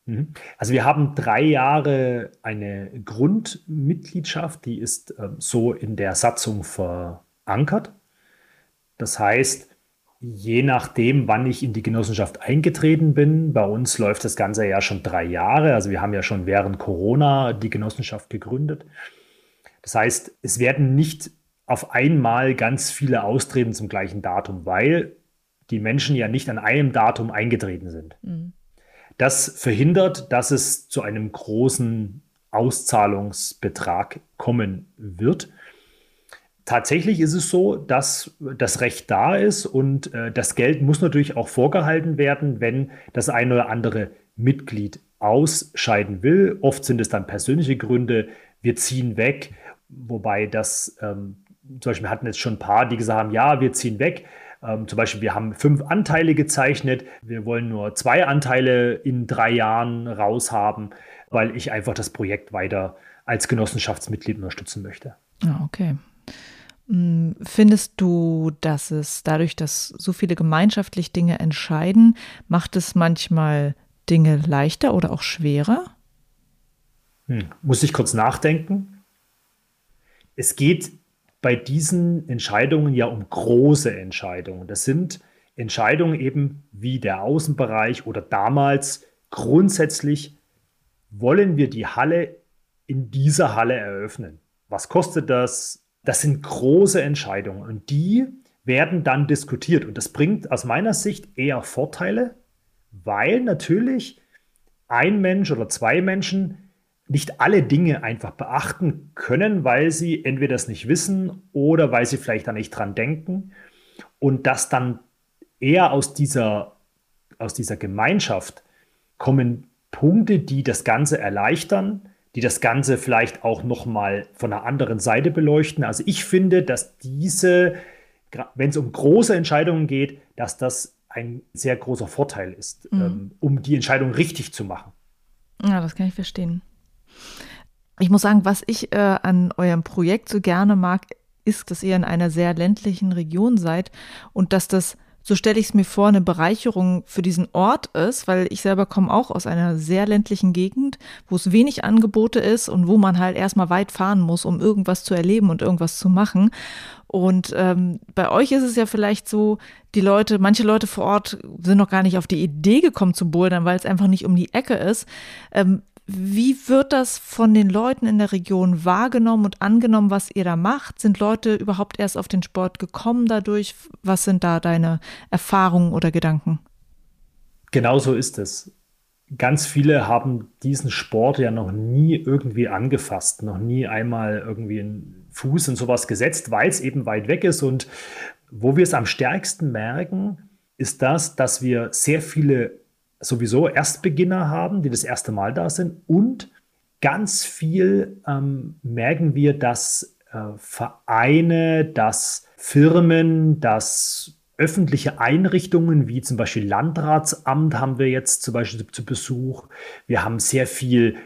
Also wir haben 3 Jahre eine Grundmitgliedschaft, die ist so in der Satzung verankert. Das heißt, je nachdem, wann ich in die Genossenschaft eingetreten bin, bei uns läuft das Ganze ja schon 3 Jahre, also wir haben ja schon während Corona die Genossenschaft gegründet. Das heißt, es werden nicht auf einmal ganz viele austreten zum gleichen Datum, weil die Menschen ja nicht an einem Datum eingetreten sind. Mhm. Das verhindert, dass es zu einem großen Auszahlungsbetrag kommen wird. Tatsächlich ist es so, dass das Recht da ist und das Geld muss natürlich auch vorgehalten werden, wenn das ein oder andere Mitglied ausscheiden will. Oft sind es dann persönliche Gründe, wir ziehen weg, wobei das, zum Beispiel, wir hatten jetzt schon ein paar, die gesagt haben, ja, wir ziehen weg. Zum Beispiel, wir haben 5 Anteile gezeichnet, wir wollen nur 2 Anteile in 3 Jahren raushaben, weil ich einfach das Projekt weiter als Genossenschaftsmitglied unterstützen möchte. Ah, okay. Findest du, dass es dadurch, dass so viele gemeinschaftlich Dinge entscheiden, macht es manchmal Dinge leichter oder auch schwerer? Muss ich kurz nachdenken. Es geht bei diesen Entscheidungen ja um große Entscheidungen. Das sind Entscheidungen eben wie der Außenbereich oder damals grundsätzlich, wollen wir die Halle in dieser Halle eröffnen? Was kostet das? Das sind große Entscheidungen und die werden dann diskutiert. Und das bringt aus meiner Sicht eher Vorteile, weil natürlich ein Mensch oder 2 Menschen nicht alle Dinge einfach beachten können, weil sie entweder das nicht wissen oder weil sie vielleicht da nicht dran denken. Und dass dann eher aus dieser Gemeinschaft kommen Punkte, die das Ganze erleichtern, die das Ganze vielleicht auch nochmal von einer anderen Seite beleuchten. Also ich finde, dass wenn es um große Entscheidungen geht, dass das ein sehr großer Vorteil ist, um die Entscheidung richtig zu machen. Ja, das kann ich verstehen. Ich muss sagen, was ich an eurem Projekt so gerne mag, ist, dass ihr in einer sehr ländlichen Region seid und dass das, so stelle ich es mir vor, eine Bereicherung für diesen Ort ist, weil ich selber komme auch aus einer sehr ländlichen Gegend, wo es wenig Angebote ist und wo man halt erstmal weit fahren muss, um irgendwas zu erleben und irgendwas zu machen. Und bei euch ist es ja vielleicht so, manche Leute vor Ort sind noch gar nicht auf die Idee gekommen zu bouldern, weil es einfach nicht um die Ecke ist. Wie wird das von den Leuten in der Region wahrgenommen und angenommen, was ihr da macht? Sind Leute überhaupt erst auf den Sport gekommen dadurch? Was sind da deine Erfahrungen oder Gedanken? Genau so ist es. Ganz viele haben diesen Sport ja noch nie irgendwie angefasst, noch nie einmal irgendwie einen Fuß in sowas gesetzt, weil es eben weit weg ist. Und wo wir es am stärksten merken, ist das, dass wir sehr viele sowieso Erstbeginner haben, die das erste Mal da sind. Und ganz viel merken wir, dass Vereine, dass Firmen, dass öffentliche Einrichtungen, wie zum Beispiel Landratsamt haben wir jetzt zum Beispiel zu Besuch. Wir haben sehr viel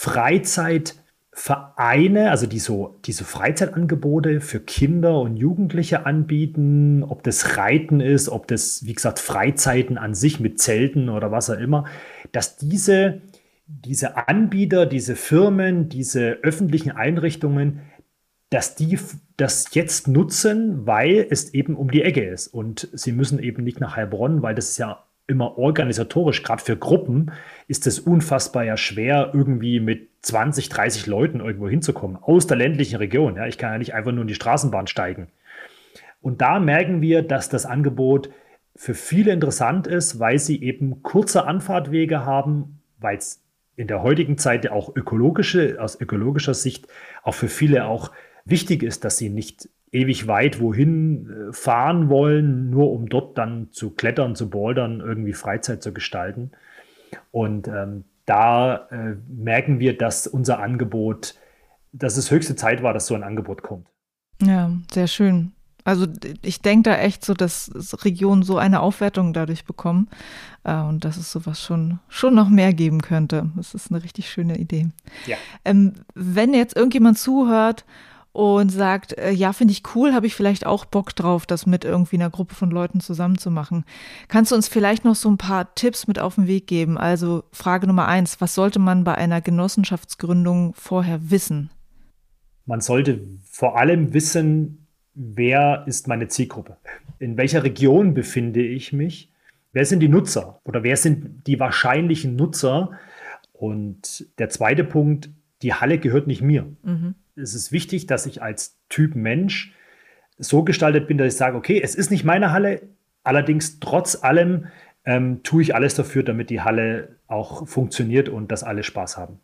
Freizeitvereine, also die diese Freizeitangebote für Kinder und Jugendliche anbieten, ob das Reiten ist, ob das, wie gesagt, Freizeiten an sich mit Zelten oder was auch immer, dass diese Anbieter, diese Firmen, diese öffentlichen Einrichtungen, dass die das jetzt nutzen, weil es eben um die Ecke ist. Und sie müssen eben nicht nach Heilbronn, weil das ist ja immer organisatorisch, gerade für Gruppen, ist es unfassbar ja schwer, irgendwie mit 20, 30 Leuten irgendwo hinzukommen, aus der ländlichen Region. Ja, ich kann ja nicht einfach nur in die Straßenbahn steigen. Und da merken wir, dass das Angebot für viele interessant ist, weil sie eben kurze Anfahrtwege haben, weil es in der heutigen Zeit auch aus ökologischer Sicht auch für viele auch wichtig ist, dass sie nicht ewig weit wohin fahren wollen, nur um dort dann zu klettern, zu bouldern, irgendwie Freizeit zu gestalten. Und da merken wir, dass unser Angebot, dass es höchste Zeit war, dass so ein Angebot kommt. Ja, sehr schön. Also ich denke da echt so, dass Regionen so eine Aufwertung dadurch bekommen und dass es sowas schon noch mehr geben könnte. Das ist eine richtig schöne Idee. Ja. Wenn jetzt irgendjemand zuhört und sagt, ja, finde ich cool, habe ich vielleicht auch Bock drauf, das mit irgendwie einer Gruppe von Leuten zusammen zu machen. Kannst du uns vielleicht noch so ein paar Tipps mit auf den Weg geben? Also Frage Nummer 1, was sollte man bei einer Genossenschaftsgründung vorher wissen? Man sollte vor allem wissen, wer ist meine Zielgruppe? In welcher Region befinde ich mich? Wer sind die Nutzer oder wer sind die wahrscheinlichen Nutzer? Und der zweite Punkt, die Halle gehört nicht mir. Es ist wichtig, dass ich als Typ Mensch so gestaltet bin, dass ich sage, okay, es ist nicht meine Halle, allerdings trotz allem tue ich alles dafür, damit die Halle auch funktioniert und dass alle Spaß haben.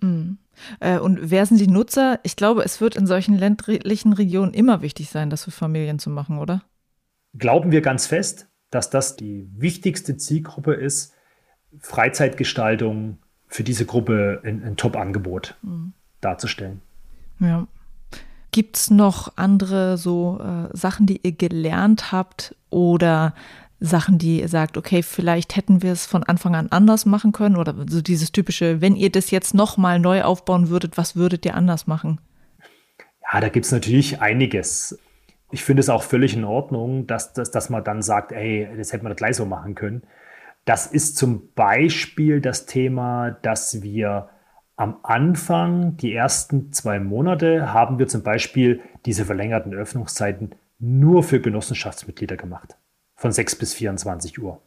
Und wer sind die Nutzer? Ich glaube, es wird in solchen ländlichen Regionen immer wichtig sein, das für Familien zu machen, oder? Glauben wir ganz fest, dass das die wichtigste Zielgruppe ist, Freizeitgestaltung für diese Gruppe ein Top-Angebot darzustellen. Ja. Gibt es noch andere so Sachen, die ihr gelernt habt oder Sachen, die ihr sagt, okay, vielleicht hätten wir es von Anfang an anders machen können oder so dieses typische, wenn ihr das jetzt nochmal neu aufbauen würdet, was würdet ihr anders machen? Ja, da gibt es natürlich einiges. Ich finde es auch völlig in Ordnung, dass man dann sagt, ey, das hätte man gleich so machen können. Das ist zum Beispiel das Thema, dass wir am Anfang, die ersten 2 Monate, haben wir zum Beispiel diese verlängerten Öffnungszeiten nur für Genossenschaftsmitglieder gemacht. Von 6 bis 24 Uhr.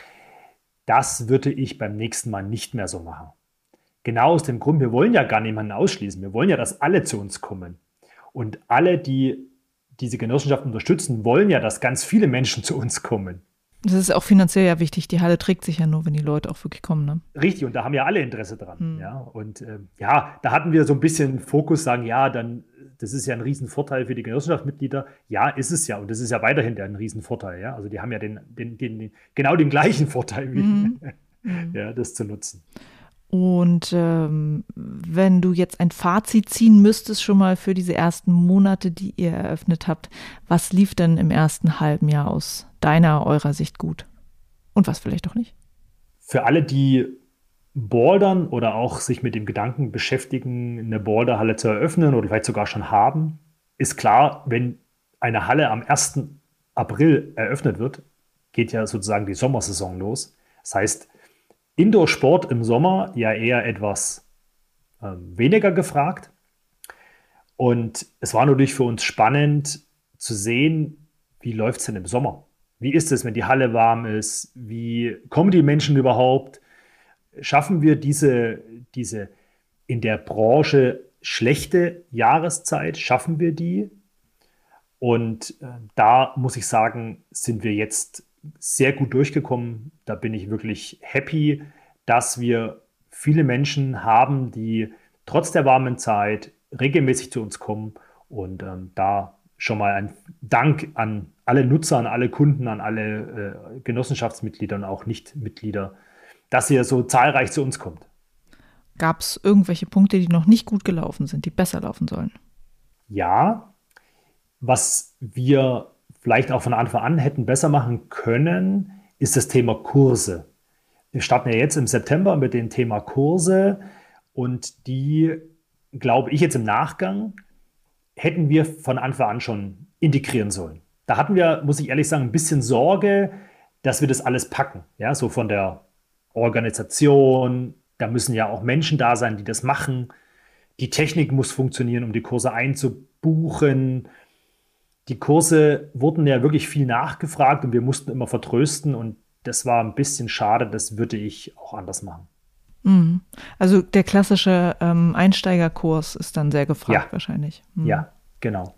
Das würde ich beim nächsten Mal nicht mehr so machen. Genau aus dem Grund, wir wollen ja gar niemanden ausschließen. Wir wollen ja, dass alle zu uns kommen. Und alle, die diese Genossenschaft unterstützen, wollen ja, dass ganz viele Menschen zu uns kommen. Das ist auch finanziell ja wichtig. Die Halle trägt sich ja nur, wenn die Leute auch wirklich kommen. Ne? Richtig, und da haben ja alle Interesse dran. Ja? Und da hatten wir so ein bisschen Fokus, sagen, ja, dann, das ist ja ein Riesenvorteil für die Genossenschaftsmitglieder. Ja, ist es ja. Und das ist ja weiterhin ein Riesenvorteil. Ja? Also die haben ja genau den gleichen Vorteil, wie ja, das zu nutzen. Und wenn du jetzt ein Fazit ziehen müsstest, schon mal für diese ersten Monate, die ihr eröffnet habt, was lief denn im ersten halben Jahr aus eurer Sicht gut? Und was vielleicht auch nicht? Für alle, die bouldern oder auch sich mit dem Gedanken beschäftigen, eine Boulderhalle zu eröffnen oder vielleicht sogar schon haben, ist klar, wenn eine Halle am 1. April eröffnet wird, geht ja sozusagen die Sommersaison los. Das heißt, Indoor-Sport im Sommer ja eher etwas weniger gefragt. Und es war natürlich für uns spannend zu sehen, wie läuft es denn im Sommer? Wie ist es, wenn die Halle warm ist? Wie kommen die Menschen überhaupt? Schaffen wir diese in der Branche schlechte Jahreszeit? Schaffen wir die? Und da muss ich sagen, sind wir jetzt sehr gut durchgekommen. Da bin ich wirklich happy, dass wir viele Menschen haben, die trotz der warmen Zeit regelmäßig zu uns kommen. Und da schon mal ein Dank an alle Nutzer, an alle Kunden, an alle Genossenschaftsmitglieder und auch Nichtmitglieder, dass ihr so zahlreich zu uns kommt. Gab es irgendwelche Punkte, die noch nicht gut gelaufen sind, die besser laufen sollen? Ja, was wir vielleicht auch von Anfang an hätten besser machen können, ist das Thema Kurse. Wir starten ja jetzt im September mit dem Thema Kurse und die, glaube ich, jetzt im Nachgang hätten wir von Anfang an schon integrieren sollen. Da hatten wir, muss ich ehrlich sagen, ein bisschen Sorge, dass wir das alles packen. Ja, so von der Organisation, da müssen ja auch Menschen da sein, die das machen. Die Technik muss funktionieren, um die Kurse einzubuchen. Die Kurse wurden ja wirklich viel nachgefragt und wir mussten immer vertrösten und das war ein bisschen schade, das würde ich auch anders machen. Also der klassische Einsteigerkurs ist dann sehr gefragt wahrscheinlich. Ja, genau.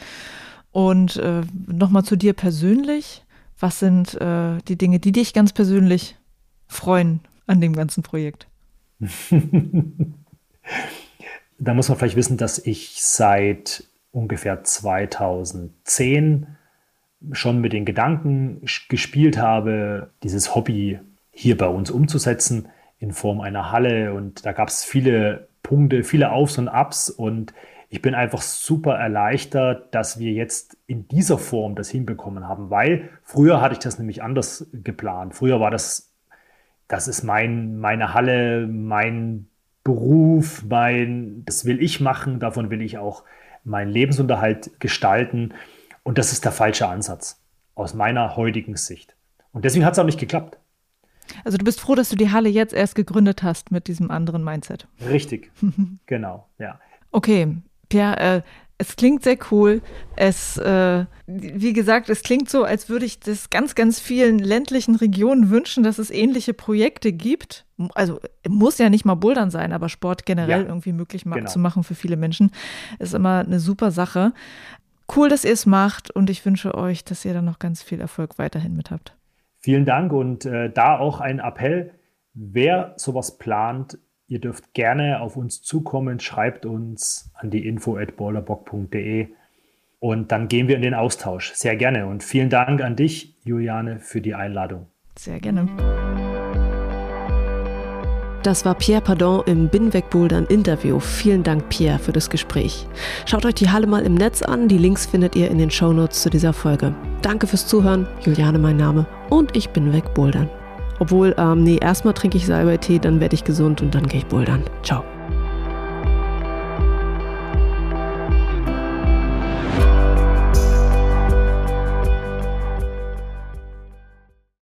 Und nochmal zu dir persönlich. Was sind die Dinge, die dich ganz persönlich freuen an dem ganzen Projekt? Da muss man vielleicht wissen, dass ich seit ungefähr 2010 schon mit den Gedanken gespielt habe, dieses Hobby hier bei uns umzusetzen in Form einer Halle. Und da gab es viele Punkte, viele Aufs und Abs. Und ich bin einfach super erleichtert, dass wir jetzt in dieser Form das hinbekommen haben, weil früher hatte ich das nämlich anders geplant. Früher war das ist meine Halle, mein Beruf, das will ich machen, davon will ich auch meinen Lebensunterhalt gestalten. Und das ist der falsche Ansatz aus meiner heutigen Sicht. Und deswegen hat es auch nicht geklappt. Also du bist froh, dass du die Halle jetzt erst gegründet hast mit diesem anderen Mindset. Richtig, genau, ja. Okay, Pierre, es klingt sehr cool. Wie gesagt, es klingt so, als würde ich das ganz, ganz vielen ländlichen Regionen wünschen, dass es ähnliche Projekte gibt. Also muss ja nicht mal Bouldern sein, aber Sport generell irgendwie möglich zu machen für viele Menschen, ist immer eine super Sache. Cool, dass ihr es macht und ich wünsche euch, dass ihr dann noch ganz viel Erfolg weiterhin mit habt. Vielen Dank und da auch ein Appell, wer sowas plant, ihr dürft gerne auf uns zukommen, schreibt uns an die info@boulderbock.de und dann gehen wir in den Austausch. Sehr gerne und vielen Dank an dich, Juliane, für die Einladung. Sehr gerne. Das war Pierre Pardon im Binweg-Bouldern Interview. Vielen Dank, Pierre, für das Gespräch. Schaut euch die Halle mal im Netz an. Die Links findet ihr in den Shownotes zu dieser Folge. Danke fürs Zuhören. Juliane mein Name und ich bin weg bouldern. Obwohl, erstmal trinke ich Salbei-Tee, dann werde ich gesund und dann gehe ich bouldern. Ciao.